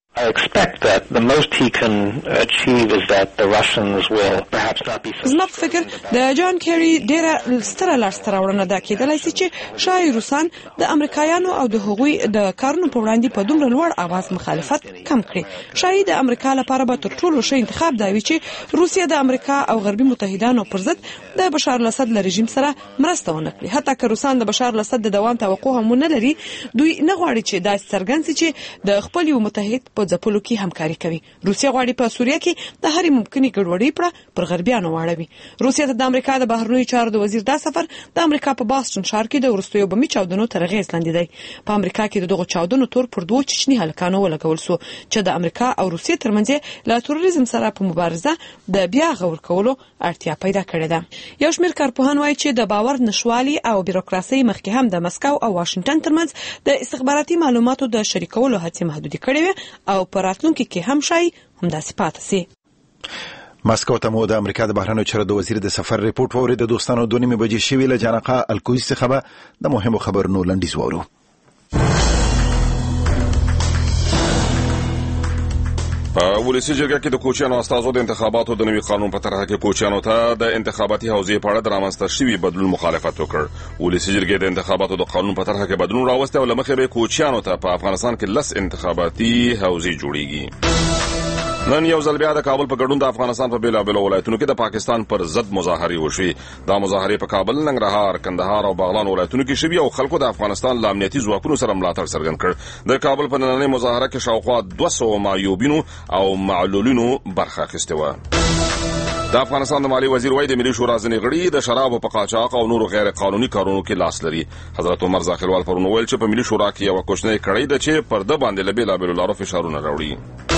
I expect that the most he can achieve is that the Russians will perhaps not be so. زما په فکر د جان کیری ډیره ستره لاسته راوړنه ده کېدلای شي چې شاید روسان د امریکایانو او د هغوی د کارونو په وړاندې په دومره لوړ اواز مخالفت کم کړي. شاید د امریکا لپاره به تر ټولو ښه انتخاب دا وي چې روسیا د امریکا او غربي متحدانو پر ضد د بشار الاسد له رژیم سره مرسته ونه کړي. حتی که روسان د بشار الاسد د دوام توقع هم نه لري، دوی نه غواړي چې دا څرګند شي چې د خپل یو متحد په ځپلو کې همکاري کوي. روسیا غواړي په سوریه کې د هرې ممکنې ګډوډۍ پر پر غربیانو واړوي. روسیا ته د امریکا د بهرنیو چارو د وزیر دا سفر د امریکا په باستون ښار کې د وروستیو بمي چاودنو تر اغېز لاندې دی. په امریکا کې د دغو چاودنو تور پر دوو چچني هلکانو ولګول سو چې د امریکا او روسیې ترمنځ له تروریزم سره په مبارزه د بیا غور کولو اړتیا پیدا کړې ده. یو شمېر کارپوهان وایي چې د باور نشوالي او بیروکراسي مخکې هم د مسکو او واشنگټن ترمنځ د استخباراتي معلوماتو د شریکولو هڅې محدودې کړې وي او په راتلونکي کې هم شاید همداسې پاتې سي. ماسکو ته مو د امریکا د بهرنیو چارو د وزیر د سفر ریپورت ووري. د دوستانو دوه نیمې بجې شوي له جانقه الکوزي څخه به د مهمو خبرونو لنډیز وورو. په ولسي جرګه کې د کوچیانو استازو د انتخاباتو د نوي قانون په طرحه کې کوچیانو ته د انتخاباتي حوزې په اړه د رامنځته شوي بدلون مخالفت وکړ. ولسي جرګې د انتخاباتو د قانون په طرحه کې بدلون راوستی او له مخې به کوچیانو ته په افغانستان کې لس انتخاباتي حوزې جوړیږي. نن یو ځل بیا د کابل په ګډون د افغانستان په بیلابیلو ولایتونو کې د پاکستان پر ضد مظاهرې وشوې. دا مظاهرې په کابل، ننګرهار، کندهار او بغلان ولایتونو کې شوي او خلکو د افغانستان له امنیتي ځواکونو سره ملاتړ څرګند کړ. د کابل په نننۍ مظاهره کې شاوخوا دوه سوه معیوبینو او معلولینو برخه اخیستې وه. د افغانستان د مالی وزیر وایي د ملي شورا ځینې غړي د شرابو په قاچاق او نورو غیر قانوني کارونو کې لاس لري. حضرت عمر زاخیلوال پرون وویل چې په ملي شورا کې یوه کوچنۍ کړۍ ده چې پر ده باندې له بېلابېلو لارو فشارونه راوړي.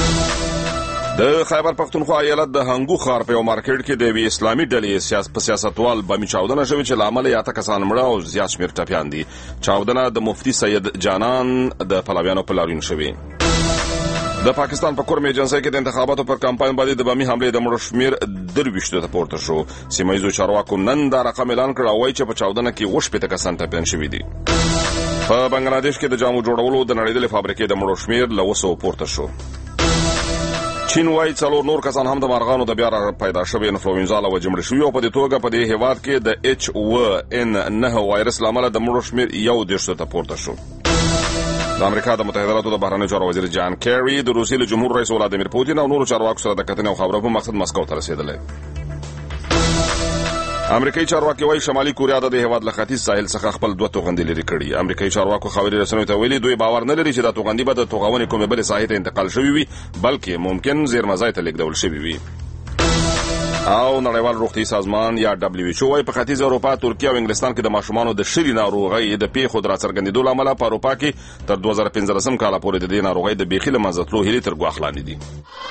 د خیبر پختونخوا ایالت د هنګو ښار په یو مارکیټ کې د یوې اسلامي ډلې سیاست په سیاستوال بمي چاودنه شوې چې له امله یې اته کسان مړه او زیات شمېر ټپیان دي. چاودنه د مفتي سید جانان د پلویانو په لاریون شوې. د پاکستان په کورم ایجنسۍ کې د انتخاباتو پر کمپاین باندې د بمي حملې د مړو شمېر درویشتو ته پورته شو. سیمه ییزو چارواکو نن دا رقم اعلان کړ او وایي چې په چاودنه کې اووه شپېته کسان ټپیان شوي دي. په بنګلاديش کې د جامو جوړولو د نړیدلې فابریکې د مړو شمېر له اووه سوو پورته شو. چین وایي څلور نور کسان هم د مارغانو د بیا را پیدا شوې انفلوئنزا له وجې مړه شوي او په دې توګه په دې هېواد کې د ایچ اوه ان نه وایرس له امله د مړو شمېر یو دېرشو ته پورته شو. د امریکا د متحده ایالاتو د بهرنیو چارو وزیر جان کیری د روسیې له جمهور رئیس ولادیمیر پوتین او نورو چارواکو سره د کتنې او خبرو په مقصد مسکو ته رسېدلی. امریکایي چارواکي وایي شمالي کوریا د دې هېواد له ختیځ ساحل څخه خپل دوه توغندي لرې کړي. امریکایي چارواکو خبري رسنیو ته ویلي دوی باور نه لري چې دا توغندي به د توغونې کومې بلې ساحې ته انتقال شوي وي، بلکې ممکن زیرمه ځای ته لیږدول شوي وي. او نړیوال روغتیايي سازمان یا دبلیو ایچ او وايي په ختیځ اروپا، ترکیه او انګلستان کې د ماشومانو د شري ناروغۍ د پیښو د راڅرګندېدو له امله په اروپا کې تر دوه زره پنځلسم کاله پورې د دې ناروغۍ د بیخي له منځه تلو هیلې تر ګواښ لاندې دي.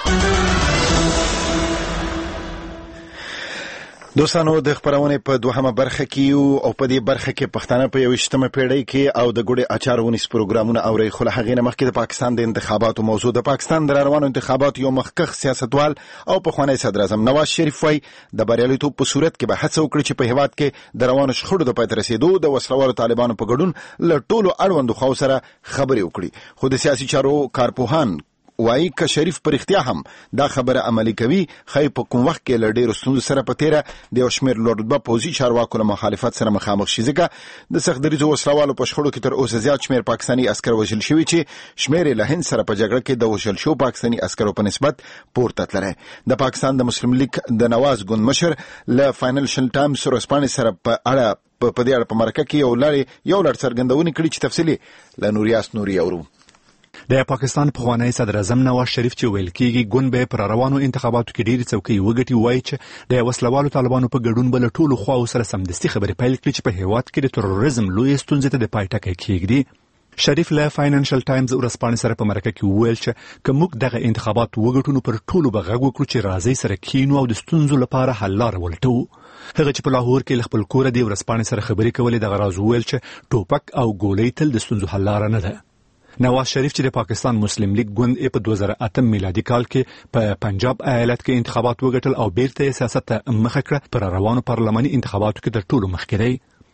دوستانو د خبرونه په دوهمه برخه کې او په دې برخه کې پښتانه په یوشتمه پیړۍ کې او د ګوډې اچارونیس پروګرامونه اوري. خو له هغې نه مخکې د پاکستان د انتخاباتو موضوع. د پاکستان د روانو انتخاباتو یو مخکښ سیاستوال او پخوانی صدر اعظم نواز شریف وایي د بریالیتوب په صورت کې به هڅه وکړي چې په هېواد کې د روانو شخړو د پای ته رسېدو د وسلوالو طالبانو په ګډون له ټولو اړوندو خواو سره خبرې وکړي. خو د سیاسي چارو کارپوهان وایي که شریف پر اختیا هم دا خبره عملي کوي، خی په کوم وخت کې له ډېرو ستونزو سره په تېره د یو شمېر لوړ رتبه پوځي چارواکو له مخالفت سره مخامخ شي. ځکه د سخت دریځو وسلوالو په شخړو کې تر اوسه زیات شمېر پاکستاني عسکر وژل شوي چې شمېر یې له هند سره په جګړه کې د وژل شوو پاکستاني عسکرو په نسبت پورته تللی. د پاکستان د مسلم لیگ د نواز ګوند مشر له فاینانشل ټایمز ورځپاڼې سره په اړه په دې اړه په مرکه کې یو لړ یو لړ څرګندونې کړي چې تفصیلي له نوریاس نوري اورو. د پاکستان پخوانی صدر اعظم نواز شریف چې ویل کېږي ګوند به پر روانو انتخاباتو کې ډېرې څوکۍ وګټي، وایي چې د وسلوالو طالبانو په ګډون به له ټولو خواو سره سمدستي خبرې پیل کړي چې په هېواد کې د تروریزم لویې ستونزې ته د پای ټکی کېږدي. شریف له فاینانشل ټایمز ورځپاڼې سره په مرکه کې وویل چې که موږ دغه انتخابات وګټو نو پر ټولو به غږ وکړو چې راځئ سره کښېنو او د ستونزو لپاره حل لاره ولټوو. هغه چې په لاهور کې له خپل کوره د ورځپاڼې سره خبرې کولې دغه راز وویل چې ټوپک او ګولۍ تل د ستونزو حل لاره نه ده. نواز شریف چې د پاکستان مسلم لیگ ګوند په دوه زره اته میلادي کال کې په پنجاب ایالت کې انتخابات وګټل او بیرته سیاست ته مخه کړه، پر روانو پارلماني انتخاباتو کې تر ټولو مخکې دی.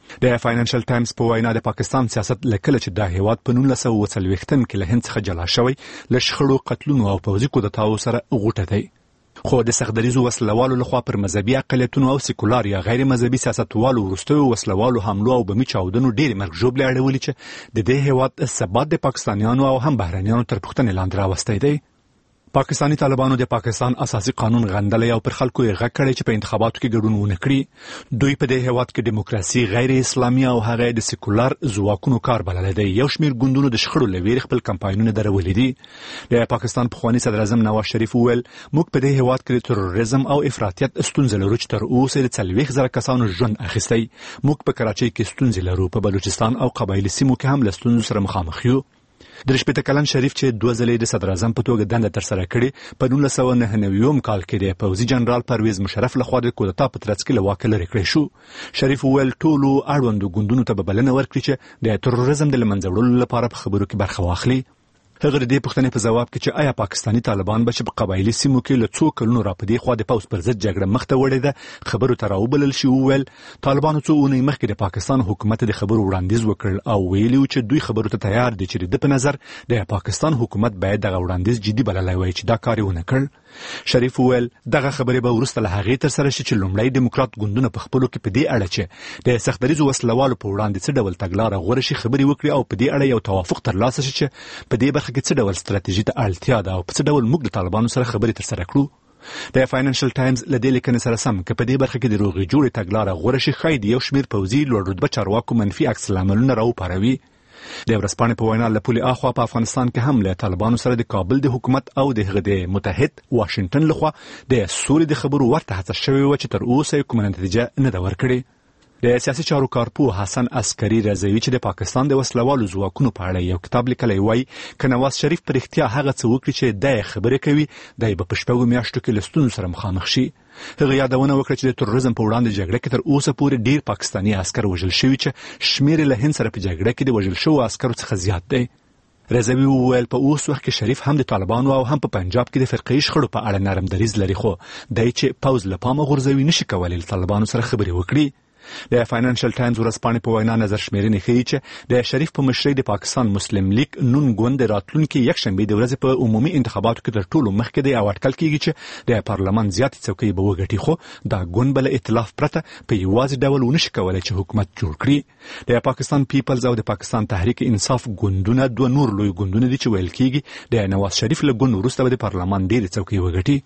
د فاینانشل ټایمز په وینا د پاکستان سیاست لکه چې د هیواد په نولس سوه اووه څلوېښتم کې له هند څخه جلا شوی له شخړو قتلونو او پوځي کودتاو سره غوټه دی. خو د سختدریزو وسلوالو لخوا پر مذهبي اقلیتونو او سیکولر یا غیر مذهبي سیاستوالو وروستیو وسلوالو حملو او بمي چاودنو ډېرې مرګ ژوبلې اړولې چې د دې هیواد ثبات د پاکستانیانو او هم بهرنیانو تر پوښتنې لاندې راوستی دی. پاکستانی طالبانو د پاکستان اساسي قانون غندلی او پر خلکو یې غږ کړی چې په انتخاباتو کې ګډون ونه کړي. دوی په دې هیواد کې دیموکراسي غیر اسلامي او هغه د سیکولر ځواکونو کار بللی دی. یو شمېر ګوندونو د شخړو له ویرې خپل کمپاینونه درولي دي. د پاکستان پخواني صدر اعظم نواز شریف وویل موږ په دې هیواد کې د تروریزم او افراطیت ستونزې لرو چې تر اوسه د څلوېښت زره کسانو ژوند اخیستی. موږ په کراچۍ کې ستونزې لرو، په بلوچستان او قبایلي سیمو کې هم له ستونزو سره مخامخ یو. د شپېته کلن شریف چې دوه ځلې د صدر اعظم په توګه دنده ترسره کړې، په نولس سوه نهه نوي کال کې د پوځي جنرال پرویز مشرف لخوا د کودتا په ترڅ کې له واکه لرې کړی شو. شریف وویل ټولو اړوندو ګوندونو ته به بلنه ورکړي چې د تروریزم د له منځه وړلو لپاره په خبرو کې برخه واخلي. هغه د دې پوښتنې په ځواب کې چې آیا پاکستانی طالبان به چې په قبایلي سیمو کې له څو کلونو راپدې خوا د پوځ پر ضد جګړه مخ ته وړې ده خبرو ته راوبلل شي، وویل طالبانو څو اونۍ مخکې د پاکستان حکومت د خبرو وړاندیز وکړ او ویلي و چې دوی خبرو ته تیار دي چې د په نظر د پاکستان حکومت باید دغه وړاندیز جدي بللی وای چې دا کار یې ونه کړ. شریف وویل دغه خبرې به وروسته له هغې ترسره شي چې لومړی دیموکرات ګوندونه په خپلو کې په دې اړه چې د سختدریزو وسلوالو په وړاندې څه ډول تګلاره غوره شي خبرې وکړي او په دې اړه یو توافق ترلاسه شي چې په دې برخه کې څه ډول ستراتیژي ته اړتیا ده او په څه ډول موږ د طالبانو سره خبرې ترسره کړو. د فاینانشل ټایمز له دې لیکنې سره سم که په دې برخه کې د روغې جوړې تګلاره غوره شي ښایي د یو شمېر پوځي لوړ رتبه چارواکو منفي عکس العملونه راوپاروي. د ورځپاڼې په وینا له پولې اخوا په افغانستان کې هم له طالبانو سره د کابل د حکومت او د هغه د متحد واشنګټن لخوا د سولې د خبرو ورته هڅه شوې وه چې تر اوسه کومه نتیجه نه ده ورکړې. د سیاسي چارو کارپوه حسن عسکري رضوي چې د پاکستان د وسلوالو ځواکونو په اړه یو کتاب لیکلی وایي که نواز شریف په رښتیا هغه څه وکړي چې دی یې خبرې کوي دی به په شپږو میاشتو کې له ستونزو سره مخامخ شي. هغه یادونه وکړه چې د تروریزم په وړاندې جګړه کې تر اوسه پورې ډیر پاکستاني عسکر وژل شوي چې شمېر یې له هند سره په جګړه کې د وژل شوو عسکرو څخه زیات دی. رضوي وویل په اوس وخت کې شریف هم د طالبانو او هم په پنجاب کې د فرقه‌ایي شخړو په اړه نرم دریځ لري، خو دی چې پوځ له پامه غورځوي نشي کولی له طالبانو سره خبرې وکړي. د فاینانشل ټایمز ورځپاڼې په وینا نظر شمېرنې ښیي چې د شریف په مشرۍ د پاکستان مسلم لیگ نون ګوند د راتلونکي یکشنبې د ورځې په عمومي انتخاباتو کې تر ټولو مخکې دی او اټکل کېږي چې د پارلمان زیاتې څوکۍ به وګټي، خو دا ګوند به له ائتلاف پرته په یوازې ډول ونشي کولی چې حکومت جوړ کړي. د پاکستان پیپلز او د پاکستان تحریک انصاف ګوندونه دوه نور لوی ګوندونه دي چې ویل کېږي د نواز شریف له ګوند وروسته به د پارلمان ډېرې څوکۍ وګټي.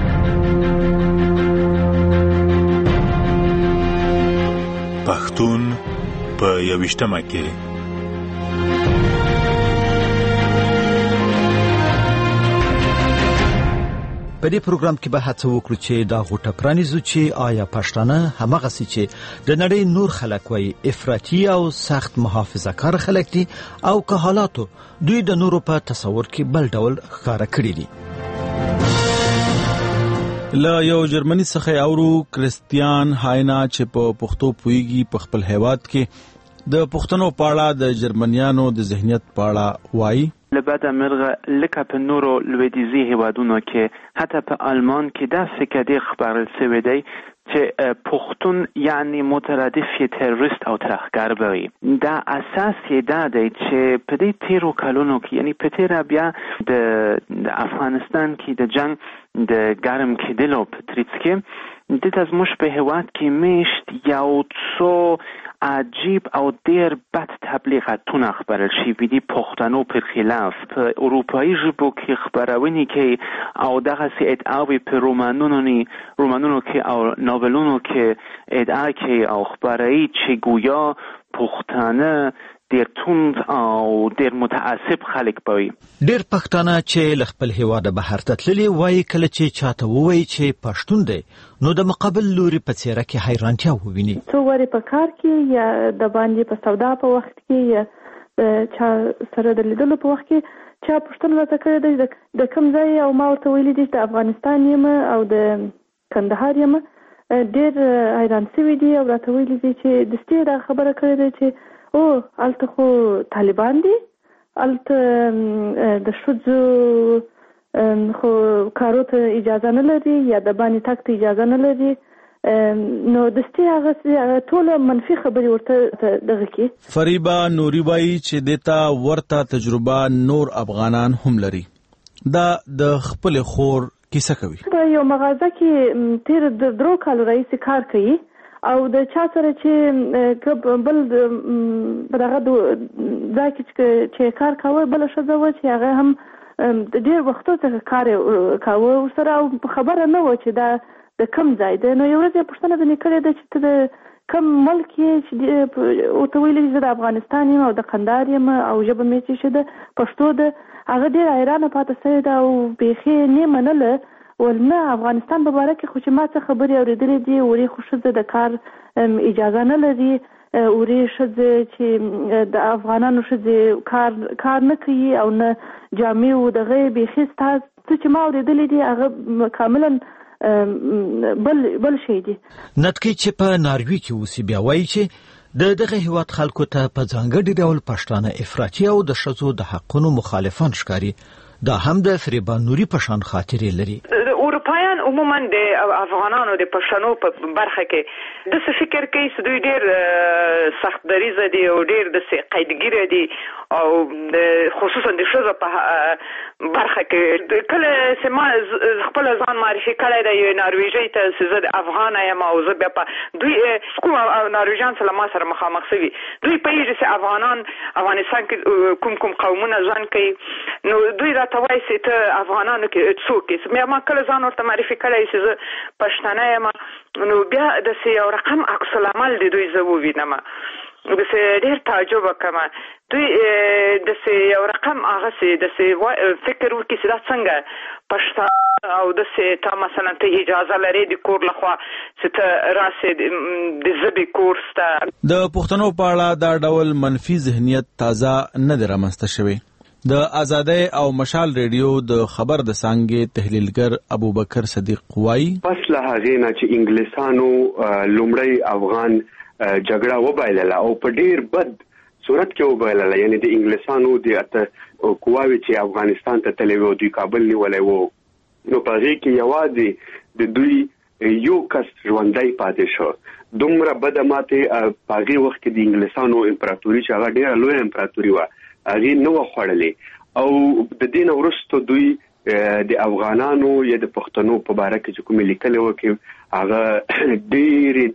پښتون په یویشتمه کې په دې پروګرام کې به هڅه وکړو چې دا غوټه پرانیزو چې آیا پښتانه همغسې چې د نړۍ نور خلک وایي افراطي او سخت محافظه کار خلک دي او که حالاتو دوی د نورو په تصور کې بل ډول ښکاره کړي دي. له یو جرمني څخه اورو کریستیان هاینا چې په پښتو پوهیږي په خپل هیواد کې د پښتنو په اړه د جرمنیانو د ذهنیت په اړه وایي. لبعد مرغه لکه په نورو لویدیځي هیوادونو کې حتی په آلمان کې دا فکر دی خبرل شوی دی چې پښتون یعنی مترادف تروریست او ترهګر وي. دا اساس یې دا دی چې په دې تیرو کلونو کې یعنی په تیر بیا د افغانستان کې د جنگ د ګرم کېدلو په ترڅ کې د تاسو په هیواد کې میشت یو څو عجیب او ډیر بد تبلیغاتونه خبرل شوي دي پښتنو پر خلاف په اروپایي ژبو کې خبرونه کوي او دغه سي ادعاوي په رومانونو رومانونو کې او ناولونو کې ادعا کوي او خبري چې ګویا پښتانه ډیر توند او ډیر متعصب خلک وي. ډیر پښتانه چې له خپل هیواده بهر ته تللي وایي کله چې چاته ووایي چې پښتون دی نو د مقابل لوري په څیره کې حیرانتیا وویني. څو وارې په کار کې یا د باندې په سودا په وخت کې یا چا سره د لیدلو په وخت کې چا پوښتنه راته کړې ده د کوم ځای او ما ورته ویلي دي د افغانستان یم او د کندهار یم. ډیر حیران شوي دي او راته ویلي دي چې د ستې دا خبره کړې ده چې او الته خو طالبان دي، الته د ښځو خو کارو ته اجازه نه لري یا د باندې تګ ته اجازه نه لري، نو دستي هغه ټول منفي خبري ورته دغه کی. فریبا نوري وایي چې دیتا ورته تجربه نور افغانان هم لري. دا د خپل خور کیسه کوي. په یو مغازه کې تیر د درو کال رئیس کار کوي او د چا سره چې کب بل دغه دا چې کار کاوه بل شزه و چې هغه هم ډیر وخت ته کار کاوه سره خبره نه و چې دا د کم ځای ده. نو یو ورځ پښتنه د نکړې ده چې ته کم ملک چې او ته ویلې چې د افغانستان یم او د قندار یم او ژبه مې چې شه ده پښتو ده. هغه ډیر حیرانه پاتې سوې ده او بیخي نه منله ولنه افغانستان په اړه کې خو چې ما څه خبرې اورېدلې دي ورې خو شزه د کار اجازه نه لري ورې شزه چې د افغانانو شزه کار کار نه کوي او نه جامع او دغه بیخي ستاسو چې ما اورېدلې دي هغه کاملا بل بل شي دي. نتکي چې په ناروی کې اوسې بیا وایي چې د دغه هیواد خلکو ته په ځانګړي ډول پښتانه افراطي او د ښځو د حقونو مخالفان ښکاري. دا هم د فریبا نوري په شان خاطرې لري. اروپایان عموما د افغانانو د پښتنو په برخه کې د څه فکر کوي چې دوی ډېر سخت دریزه دي او ډېر د قیدګیره دي او خصوصا د ښځو په برخه کې کله چې ما خپل ځان معرفي کړی دی نارویژي ته چې زه د افغان یم او زه بیا په دوی کوم نارویژان سره ما سره مخامخ شوي دوی پوهېږي چې افغانان افغانستان کې کوم کوم قومونه ژوند کوي نو دوی راته وایي چې ته افغانانو کې څوک یې. بیا ما کله ځان ورته معرفي کړی چې زه پښتانه یم نو بیا داسې یو رقم عکس العمل د دوی زه ووینم داسې ډېر تعجب وکړم. دوی داسې یو رقم هغسې داسې فکر وکړي چې دا څنګه پښتانه او داسې تا مثلا ته اجازه لرې د کور لخوا چې ته راسې د ژبې کورس ته. د پښتنو په اړه دا ډول منفي ذهنیت تازه نه دی رامنځته شوی. د آزادۍ او مشال ریډیو د خبر د څانګې تحلیلګر ابوبکر صدیق وایي پس له هغې نه چې انګلیسانو لومړی افغان جګړه وبایلله او په ډیر بد صورت کې وبایلله یعنی د انګلیسانو د اته قواوې چې افغانستان ته تللې وې او دوی کابل نیولی و نو په هغې کې یوازې د دوی یو کس ژوندی پاتې شو. دومره بده ماتې په هغې وخت کې د انګلیسانو امپراتوري چې هغه ډېره لویه امپراتوري وه هغې نه وه خوړلې او د دې نه وروسته دوی د افغانانو یا د پښتنو په باره کې چې کومې لیکلې وه کې هغه ډېرې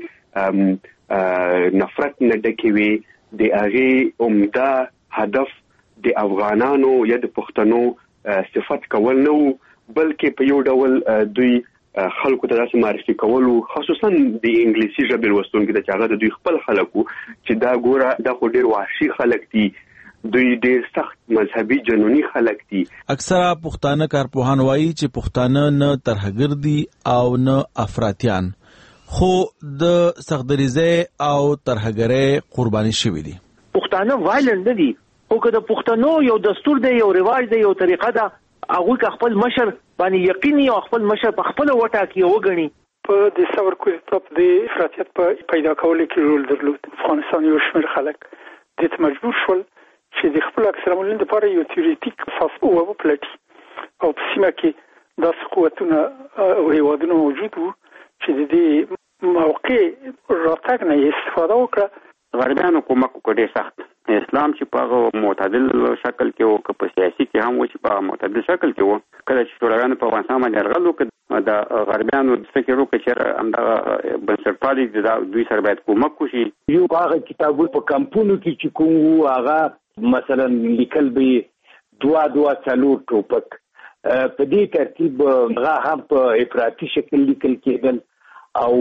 د نفرت نه ډکې وې. د هغې عمده هدف د افغانانو یا د پښتنو صفت کول نه و بلکې په یو ډول دوی خلکو ته داسې معرفي کولو خصوصا د انګلیسي ژبې لوستونکي ته چې هغه د دوی خپل خلک وو چې دا ګوره دا خو ډېر وحشي خلک دي دوی ډېر سخت مذهبي جنوني خلک دي. اکثره پښتانه کارپوهان وایي چې پښتانه نه ترهګر دي او نه افراطیان خو د سختدریزۍ او ترهګرۍ قرباني شوي دي. پښتانه وایلنټ نه دي خو که د پښتنو یو دستور دی یو رواج دی یو طریقه ده هغوی که خپل مشر باندې یقین او خپل مشر په خپله وټاکي او وګڼي. په د ثور کوزیتوب د افراطیت په پیدا کولو کې رول درلود. افغانستان یو شمېر خلک دې ته مجبور شول چې د خپل عکس العملونو لپاره یو تیوریټیک اساس وپلټي او په سیمه کې داسې قوتونه او هیوادونه موجود وو چې د دې موقع راتګ نه استفاده وکړه. غربیانو کومک وکړ ډېر سخت اسلام چې په هغه معتدل شکل کې و که په سیاسي کې هم و چې په معتدل شکل کې و کله چې ټولګانو په افغانستان باندې یرغل وکړ د غربیانو فکر وکړ چې همدغه بنسټپالي د دوی سره باید کومک وشي. یو هغه کتابونه په کمپونو کې چې کوم وو هغه مثلا لیکل به دوا دوا څلور ټوپک په دې ترتیب هغه هم په افراطي شکل لیکل کېدل او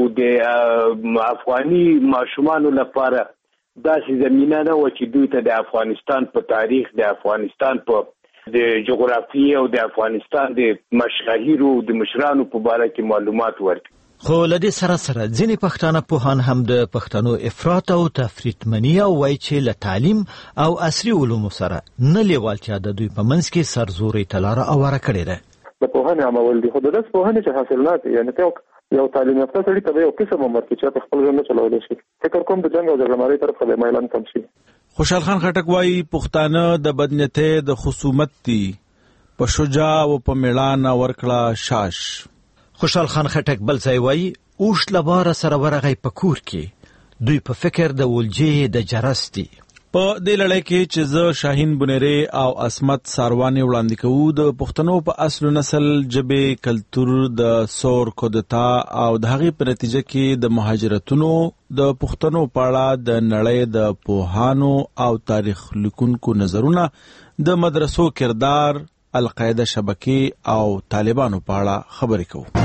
د افغاني ماشومانو لپاره داسې زمینه نه و چې دوی ته د افغانستان په تاریخ د افغانستان په د جغرافیې او د افغانستان د مشاهیرو د مشرانو په باره کې معلومات ورکړي. خو له دې سره سره ځینې پښتانه پوهان هم د پښتنو افراط او تفریط مني او وایي چې له تعلیم او عصري علومو سره نه لیوالتیا د دوی په منځ کې سرزورۍ ته لاره هواره کړې ده. د پوهنې عمل دي خو د داسې پوهنې چې حاصلات یعنې ته یو تعلیم یافته سړي ته یو قسم عمر کې چې خپل ژوند نه چلولی شي فکر کوم د جنګ او جګړه مارۍ طرف ته میلان کم شي. خوشحال خان خټک وایي پښتانه د بدنیتۍ د خصومت دي په شجاع او په میړانه ورکړه شاش. خوشحال خان خټک بل ځای وایي اوښ له باره سره ورغی په کور کې دوی په فکر د ولجې د جرس دي. په دې لړۍ کې چې زه شاهین بنيري او اسمت ساروانې وړاندې کوو د پښتنو په اصل نسل جبې کلتور د سور کودتا او د هغې په نتیجه کې د مهاجرتونو د پښتنو په اړه د نړۍ د پوهانو او تاریخ لیکونکو نظرونه د مدرسو کردار القاعده شبکې او طالبانو په اړه خبرې کوو.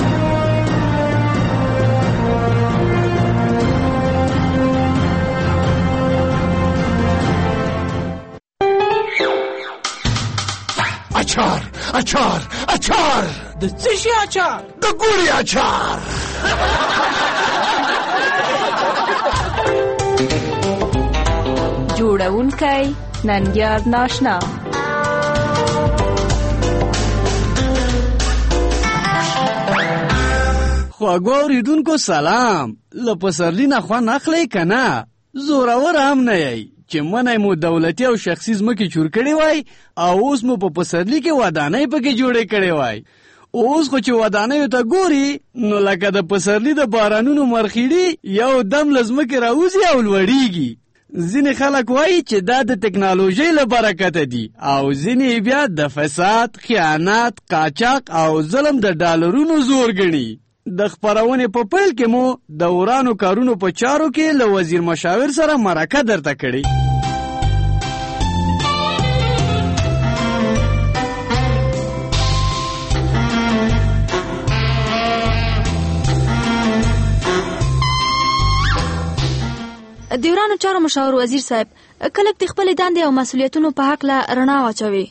اچار اچار اچار د څه شي اچار؟ د ګوړې اچار. جوړونکی ننګیار ناشنا. خواږه اوریدونکو سلام. له پسرلي نه خوند اخلئ که نه؟ زورور هم نه یئ چې منی مو دولتي او شخصي ځمکې چور کړې وای او اوس مو په پسرلي کې ودانۍ پکې جوړې کړې وای. اوس خو چې ودانیو ته ګوري نو لکه د پسرلي د بارانونو مرخیړي یو دم له ځمکې راوځي او لوړیږي. ځینې خلک وایي چې دا د ټکنالوژۍ له برکته دي او ځینې بیا د فساد، خیانت، قاچاق او ظلم د ډالرونو زور ګڼي. د خپرونې په پیل کې مو د ورانو کارونو په چارو کې له وزیر مشاور سره مرکه درته کړي. د ورانو چارو مشاور وزیر صاحب کله د خپل دندې او مسولیتونو په حق له رڼا واچوي.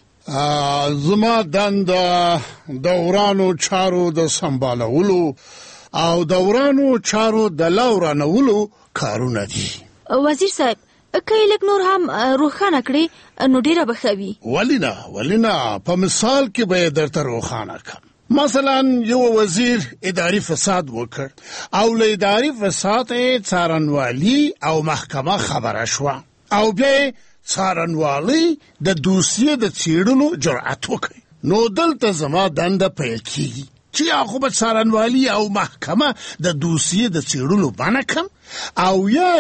زما دنده د ورانو چارو د سمبالولو او د ورانو چارو د لاورانولو کارونه دي. وزیر صاحب که لږ نور هم روښانه کړي نو ډیره به ښه وي. ولې نه ولې نه په مثال کې به یې درته روښانه کړم. مثلا یو وزیر اداري فساد وکړ او له اداري فساد یې څارنوالي او محکمه خبره شوه او بیا څارنوالي د دوسیې د څېړلو جرأت وکړي. نو دلته زما دنده پیل کېږي چې یا خو به څارنوالي او محکمه د دوسیې د څېړلو بنه کم او یا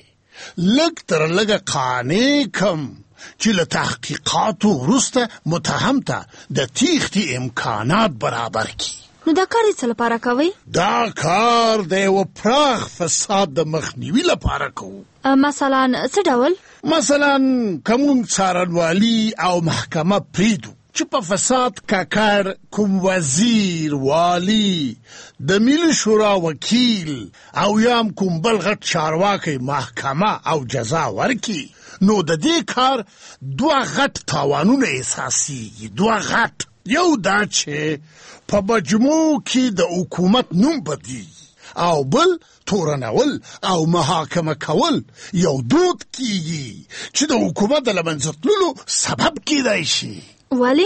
یې لږ تر لږه قانع کم چې له تحقیقاتو وروسته متهم ته د تیښتې امکانات برابر کړي. نو دا کار څه لپاره کوئ؟ دا کار د یو پراخ فساد د مخنیوي لپاره کوو. مثلا څه ډول؟ مثلا کوم څارنوالي او محکمه پریدو چې په فساد ککړ کوم وزیر، والی، د ملي شورا وکیل او یا کوم بل غټ چارواکی محکمه او جزا ورکي، نو د دې کار دوه غټ تاوانونه احساسیږي. دوه غټ، یو دا چې په مجموع کې د حکومت نوم بدیږي او بل تورنول او محاکمه کول یو دود کیږي چې د حکومت د له منځه تللو سبب کیدای شي. ولی؟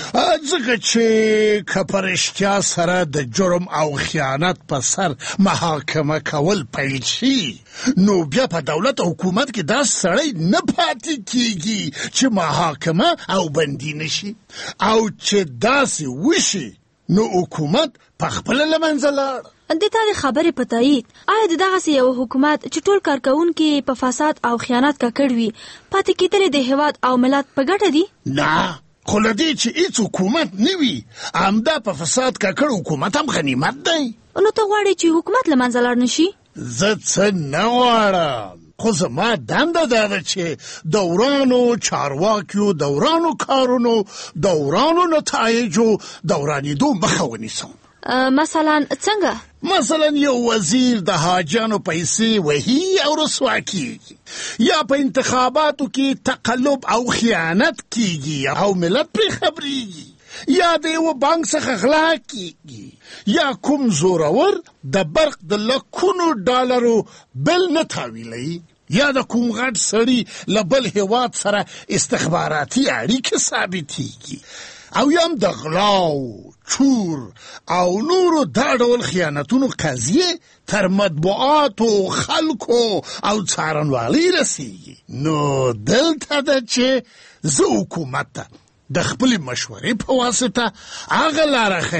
ځکه چې که په رښتیا سره د جرم او خیانت په سر محاکمه کول پیل شي نو بیا په دولت او حکومت کې دا سړی نه پاتې کیږي چې محاکمه او بندي نشي، او چې داسې وشي نو حکومت په خپله له منځه لاړ. د تاریخ خبرې په تایید، آیا د دغسې یو حکومت چې ټول کارکوونکي په فساد او خیانت ککړ وي پاتې کېدلې د هېواد او ملت په ګټه دي؟ نه، خو له دې چې هېڅ حکومت نه وي همدا په فساد ککړ حکومت هم غنیمت دی. نو ته غواړې چې حکومت له منځه لاړ نه شي؟ زه څه نه غواړم، خو زما دنده دا ده چې د ورانو چارواکیو د ورانو کارونو د ورانو نتایجو د ورانېدو مخه ونیسم. مثلا څنګه؟ مثلا یو وزیر د حاجیانو پیسې وهي او رسوا کیږي، یا په انتخاباتو کې تقلب او خیانت کیږي او ملت پرې خبرېږي، یا د یو بانک څخه غلا کیږي، یا کوم زورور د برق د لکونو ډالرو بل نه تاویلوي، یا د کوم غټ سړي له بل هېواد سره استخباراتي اړیکې ثابتېږي، او یا هم د غلاو، چور او نورو دا ډول خیانتونو قضیې تر مطبوعاتو، خلکو او څارنوالۍ رسېږي. نو دلته ده چې زه حکومت ته د خپلې مشورې په واسطه هغه لاره ښیم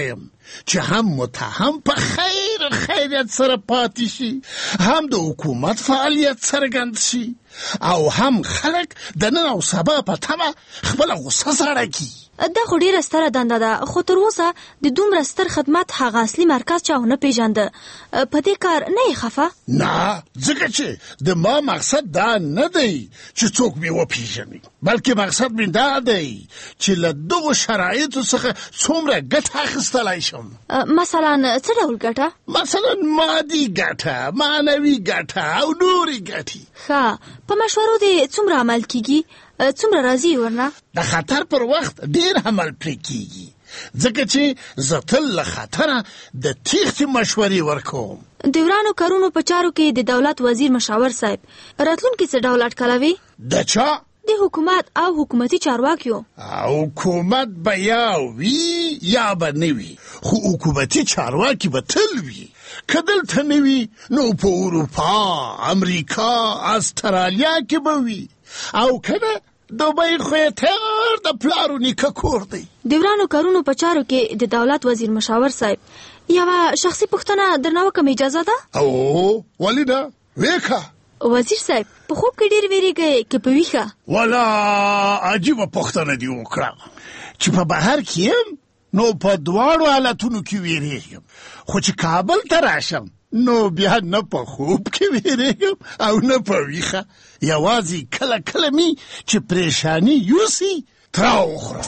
چې هم متهم په خیر خیریت سره پاتې شي، هم د حکومت فعالیت څرګند شي، او هم خلک د نن او سبا په تمه خپله غوسه سړه کړي. دا خو ډیره ستره دنده ده، خو تر اوسه د دومره ستر خدمت هغه اصلي مرکز چا ونه پیژنده. په دې کار نه یې خفه؟ نه، ځکه چې د ما مقصد دا نه دی چې څوک مې وپیژني، بلکې مقصد مې دا دی چې له دغو شرایطو څخه څومره ګټه اخیستلی شم. مثلا څه ډول ګټه؟ مثلا مادي ګټه، معنوي ګټه او نورې ګټې. ښه، په مشورو دې څومره عمل کیږي؟ څومره راځي ورنه؟ د خطر پر وخت ډیر عمل پرې کیږي، ځکه چې زه تل له خطره د تیښتې مشورې ورکوم. د ورانو کارونو په چارو کې د دولت وزیر مشاور صاحب راتلونکي څه ډول اټکلوي؟ د چا؟ د حکومت او حکومتي چارواکیو. حکومت به یا وي یا به نه وي، خو حکومتي چارواکي به تل وي. که دلته نه وي نو په اروپا، امریکا، استرالیا کې به وي، او کنه دوبۍ خو یې تیار د پلارو نیکه کور دی. د ورانو کارونو په چارو کې د دولت وزیر مشاور صاحب یوه شخصي پوښتنه درنه وکړم، اجازه ده؟ او ولې نه، ویکه. وزیر صاحب په خوب کې ډیر ویریږئ که په ویښه؟ والا عجیبه پوښتنه دې وکړه چې په بهر کې یم نو په دواړو حالتونو کې ویریږم، خو چې کابل ته راشم نو بیا نه په خوب کې ویریږم او نه په ویښه. یوازې کله کله می چې پریشانی یوسي ترا وخورم.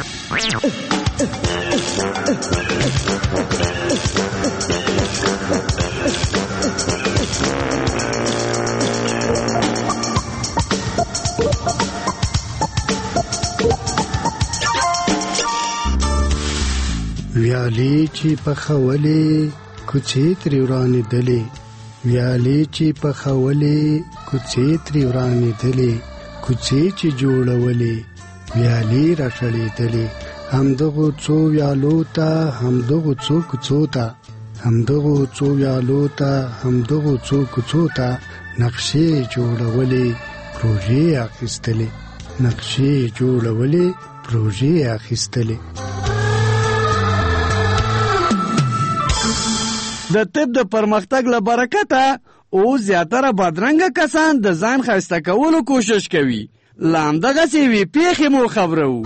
ویالې چې پخولې کوڅې ترې ورانېدلې، ویالې چې پخولې کوڅې ترې ورانېدلې، کوڅې چې جوړولې ویالې راټړېدلې. همدغو څو ویالو ته، همدغو څو کوڅو ته، همدغو څو ویالو ته، همدغو څو کوڅو ته نقشې جوړولې، پروژې اخیستلې، نقشې جوړولې، پروژې اخیستلې. د طب د پرمختګ له برکته اوس زیاتره بدرنګه کسان د ځان ښایسته کولو کوشش کوي. له همدغسې یوې پیښې مو خبرو.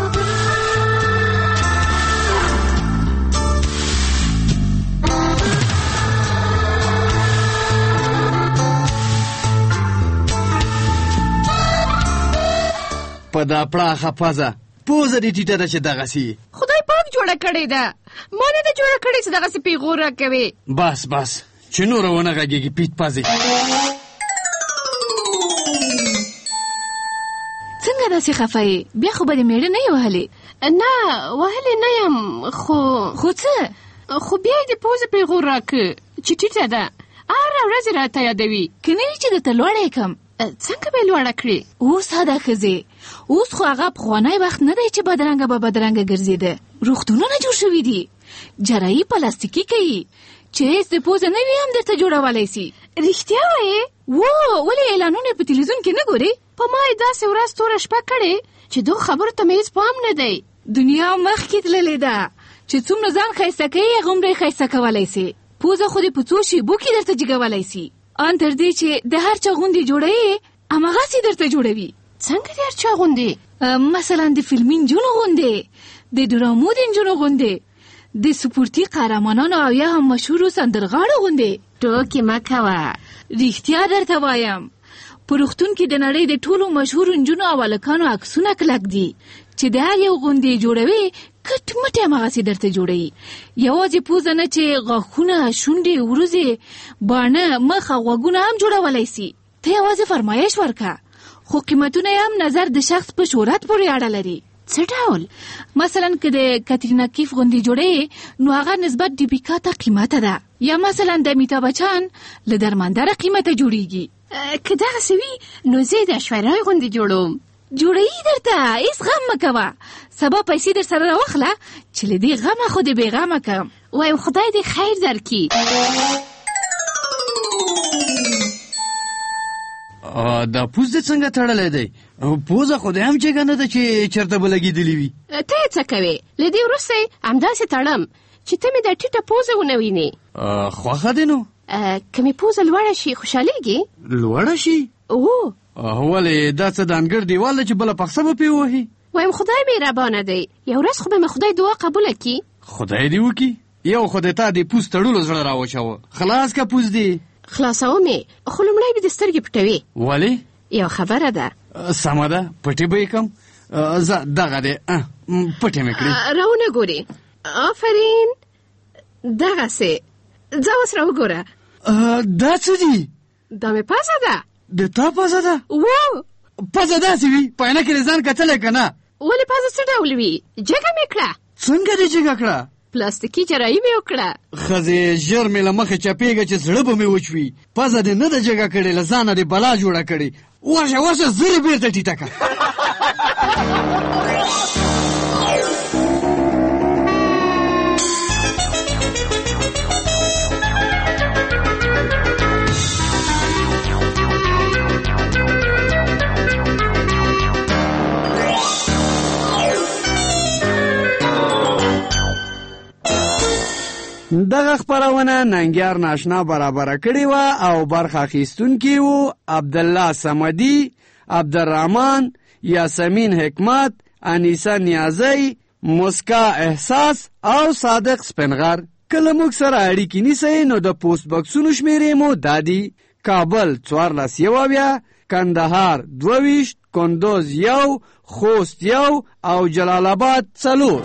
په دا پړاخه پزه پوزه دې ټیټه ده چې دغسې خدای پاک جوړه کړې ده، ما نه ده جوړه کړې چې دغسې پیغوره کوي. بس بس چې نوره ونه غږېږي پیټ پزې. څنګه داسې خفه یې؟ بیا خو به دې میړه نه یې وهلې؟ نه وهلې نه یم، خو خو څه؟ خو بیا یې د پوزې پیغور راکړه چې ټیټه ده، هره ورځ یې راته یادوي. که نه وي چې درته لوړه کم؟ څنګه به یې لوړه کړې؟ اوس هده ښځې، اوس خو هغه پخوانی وخت نه دی چې بدرنګه به بدرنګه ګرځېده. روغتونونه جوړ شوي دي، جراحي پلاستیکي کوي چې هېڅ د پوزه نه وي هم درته جوړولی سي. رښتیا وایې؟ و ولې اعلانونه په تلویزیون کې نه ګورې؟ په ما یې داسې ورځ توره شپه کړې چې دغو خبرو ته مې هېڅ پام نه دی. دنیا مخکې تللې ده چې څومره ځان ښایسته کوي هغومره یې ښایسته کولی سي. پوزه خو دې په څو شیبو کې درته جګولی سي، ان تر دې چې د هر چا غوندې جوړوي هماغسې درته جوړوي. څنګه د هر چا غوندې؟ مثلا د فلمي نجونو غوندې، د ډرامو د نجونو غوندې، د سپورتي قهرمانانو او یا هم مشهورو سندرغاړو غوندې. ټوکې مه کوه، رښتیا درته وایم. په روغتون کې د نړۍ د ټولو مشهورو نجونو او هلکانو عکسونه کلک دي چې د هر یو غوندې جوړوي، کټ مټې هماغسې درته جوړوي. یوازې پوزه نه چې غاښونه، شونډې، وروځې، باڼه، مخ او غوږونه هم جوړولی سي. ته یوازې فرمایش ورکه، خو قیمتونه هم نظر د شخص په شهرت پورې اړه لري. څه ډول؟ مثلا که د کترینا کیف غوندې جوړوي نو هغه نسبت دیپیکا ته قیمته ده، یا مثلا د امیتابh بچن له درمندره قیمته جوړیږي. که دغسې وي نو زه د ایشوریا غوندې جوړوم. جوړوي درته، هېڅ غم مه کوه. سبا پیسې در سره راوخله چې له دې غمه خو دې بې غمه کړم. وایم خدای دې خیر درکړي. دا پوز دې څنګه تړلی دی؟ پوزه خو دې هم چېږه نه ده چې چېرته به لګېدلې وي. ته یې څه کوې؟ له دې وروسته یې همداسې تړم چې ته مې د ټیټه پوزه ونه وینې. خوښه دی نو؟ که مې پوزه لوړه شي خوشحالېږي؟ لوړه شي؟ او ولې دا څه د انګړ دیوال ده چې بله پخڅه به پې ووهي؟ وایم خدای مهربانه دی، یو ورځ خو به مې خدای دعا قبوله کړي. خدای دې وکړي. یو خو د تا د پوز تړلو زړه راوچوه. خلاص که پوز دی؟ خلاصومې، خو لومړی به د سترګې پټوې. ولې؟ یو خبره ده. سمه ده، پټې به یې کړم. زه دغه دی پټې مې کړې. راونه ګورې. آفرین، دغسې. ځه اوس راوګوره. دا څه دي؟ دا مې پزه ده. د تا پزه ده؟ واو، پزه داسې وي په عینه کې د ځان کتلی که نه؟ ولې پزه څه ډول وي؟ جګه مې کړه. څنګه دې جګه کړه؟ پلاستیکي جراحي مې وکړه. ښځې ژر مې له مخې چپېږه چې زړه به مې وچوي. پزه دې نه ده جګه کړې، له ځانه دې بلا جوړه کړې. ورشه ورشه زر یې بېرته ټیټه کړه. دغه خپرونه ننګیار ناشنا برابره کړې وه او برخه اخیستونکي وو عبدالله صمدي، عبدالرحمن، یاسمین حکمت، انیسه نیازی، مسکا احساس او صادق سپنغر. کله موږ سره اړیکې نیسئ نو د پوسټ بکسونو شمیرې مو دا دي: کابل څوارلس یو اویا، کندهار دوه ویشت، کندوز یو، خوست یو او جلال آباد څلور.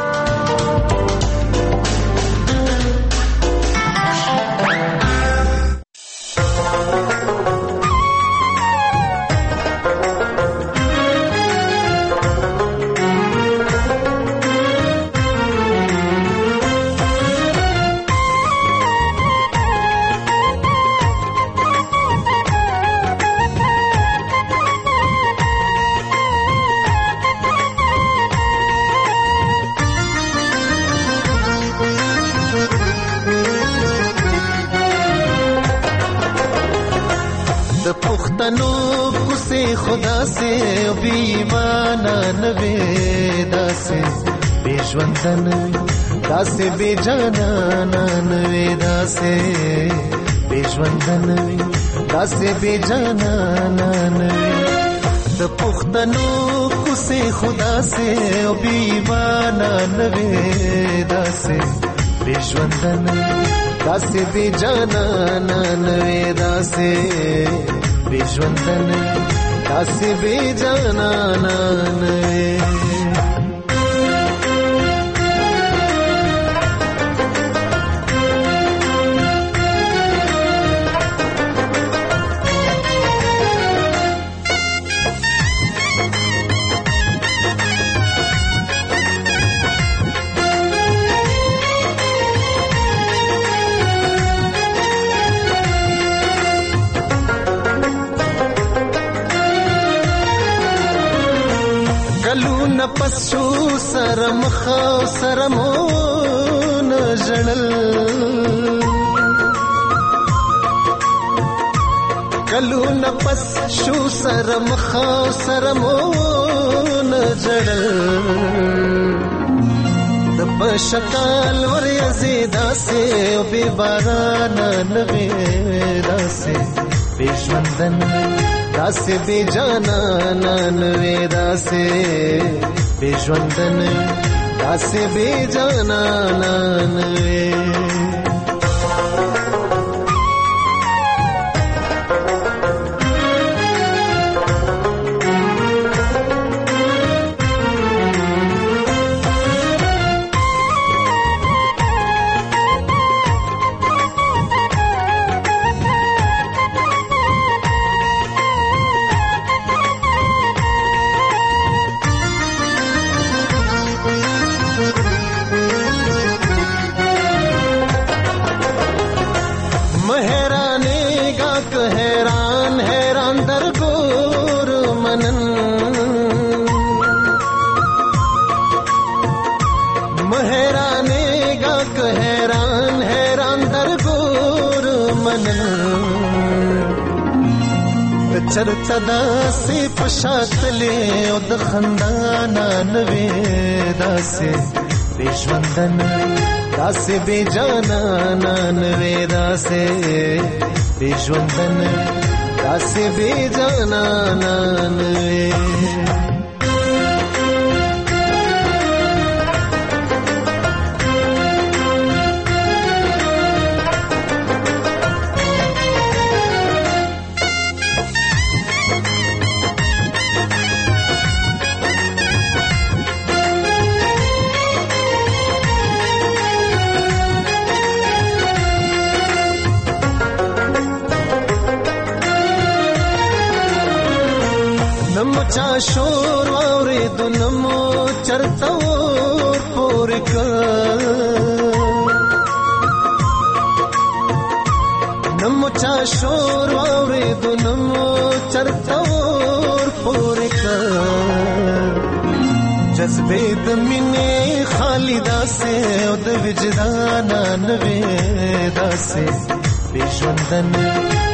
خدا سے بیمانا نوے دا سے بے ژوندن دا سے بے جانا نوے دا سے بے ژوندن دا سے بے جانا نوے د پختنو کوسه خدا سے بیمانا نوے دا سے بے ژوندن دا سے بے جانا نوے دا سے بے ژوندن داسې بې جانانه نه پس شو سره مخاو سره مون جړل کلو نفس شو سره مخاو سره مون جړل د بشکال ور یزیدا سه او به باران نوي داسه بشوندن داسه بے جانا نانوے داسه بے ژوندن داسه بے جانا نانوے چرته داسې پشاتلې او د خندانا نوې داسې بې ژوندن داسې بې جانانان وې داسې بې ژوندن داسې بې جانانان وې چا شور واورېدو نه مو چرته ور پورې کړ نه مو چا شور واورېدو نه مو چرته ور پورې کړ جذبې د مینې خالي داسې او د وجدان نه وې داسې بې ژوندن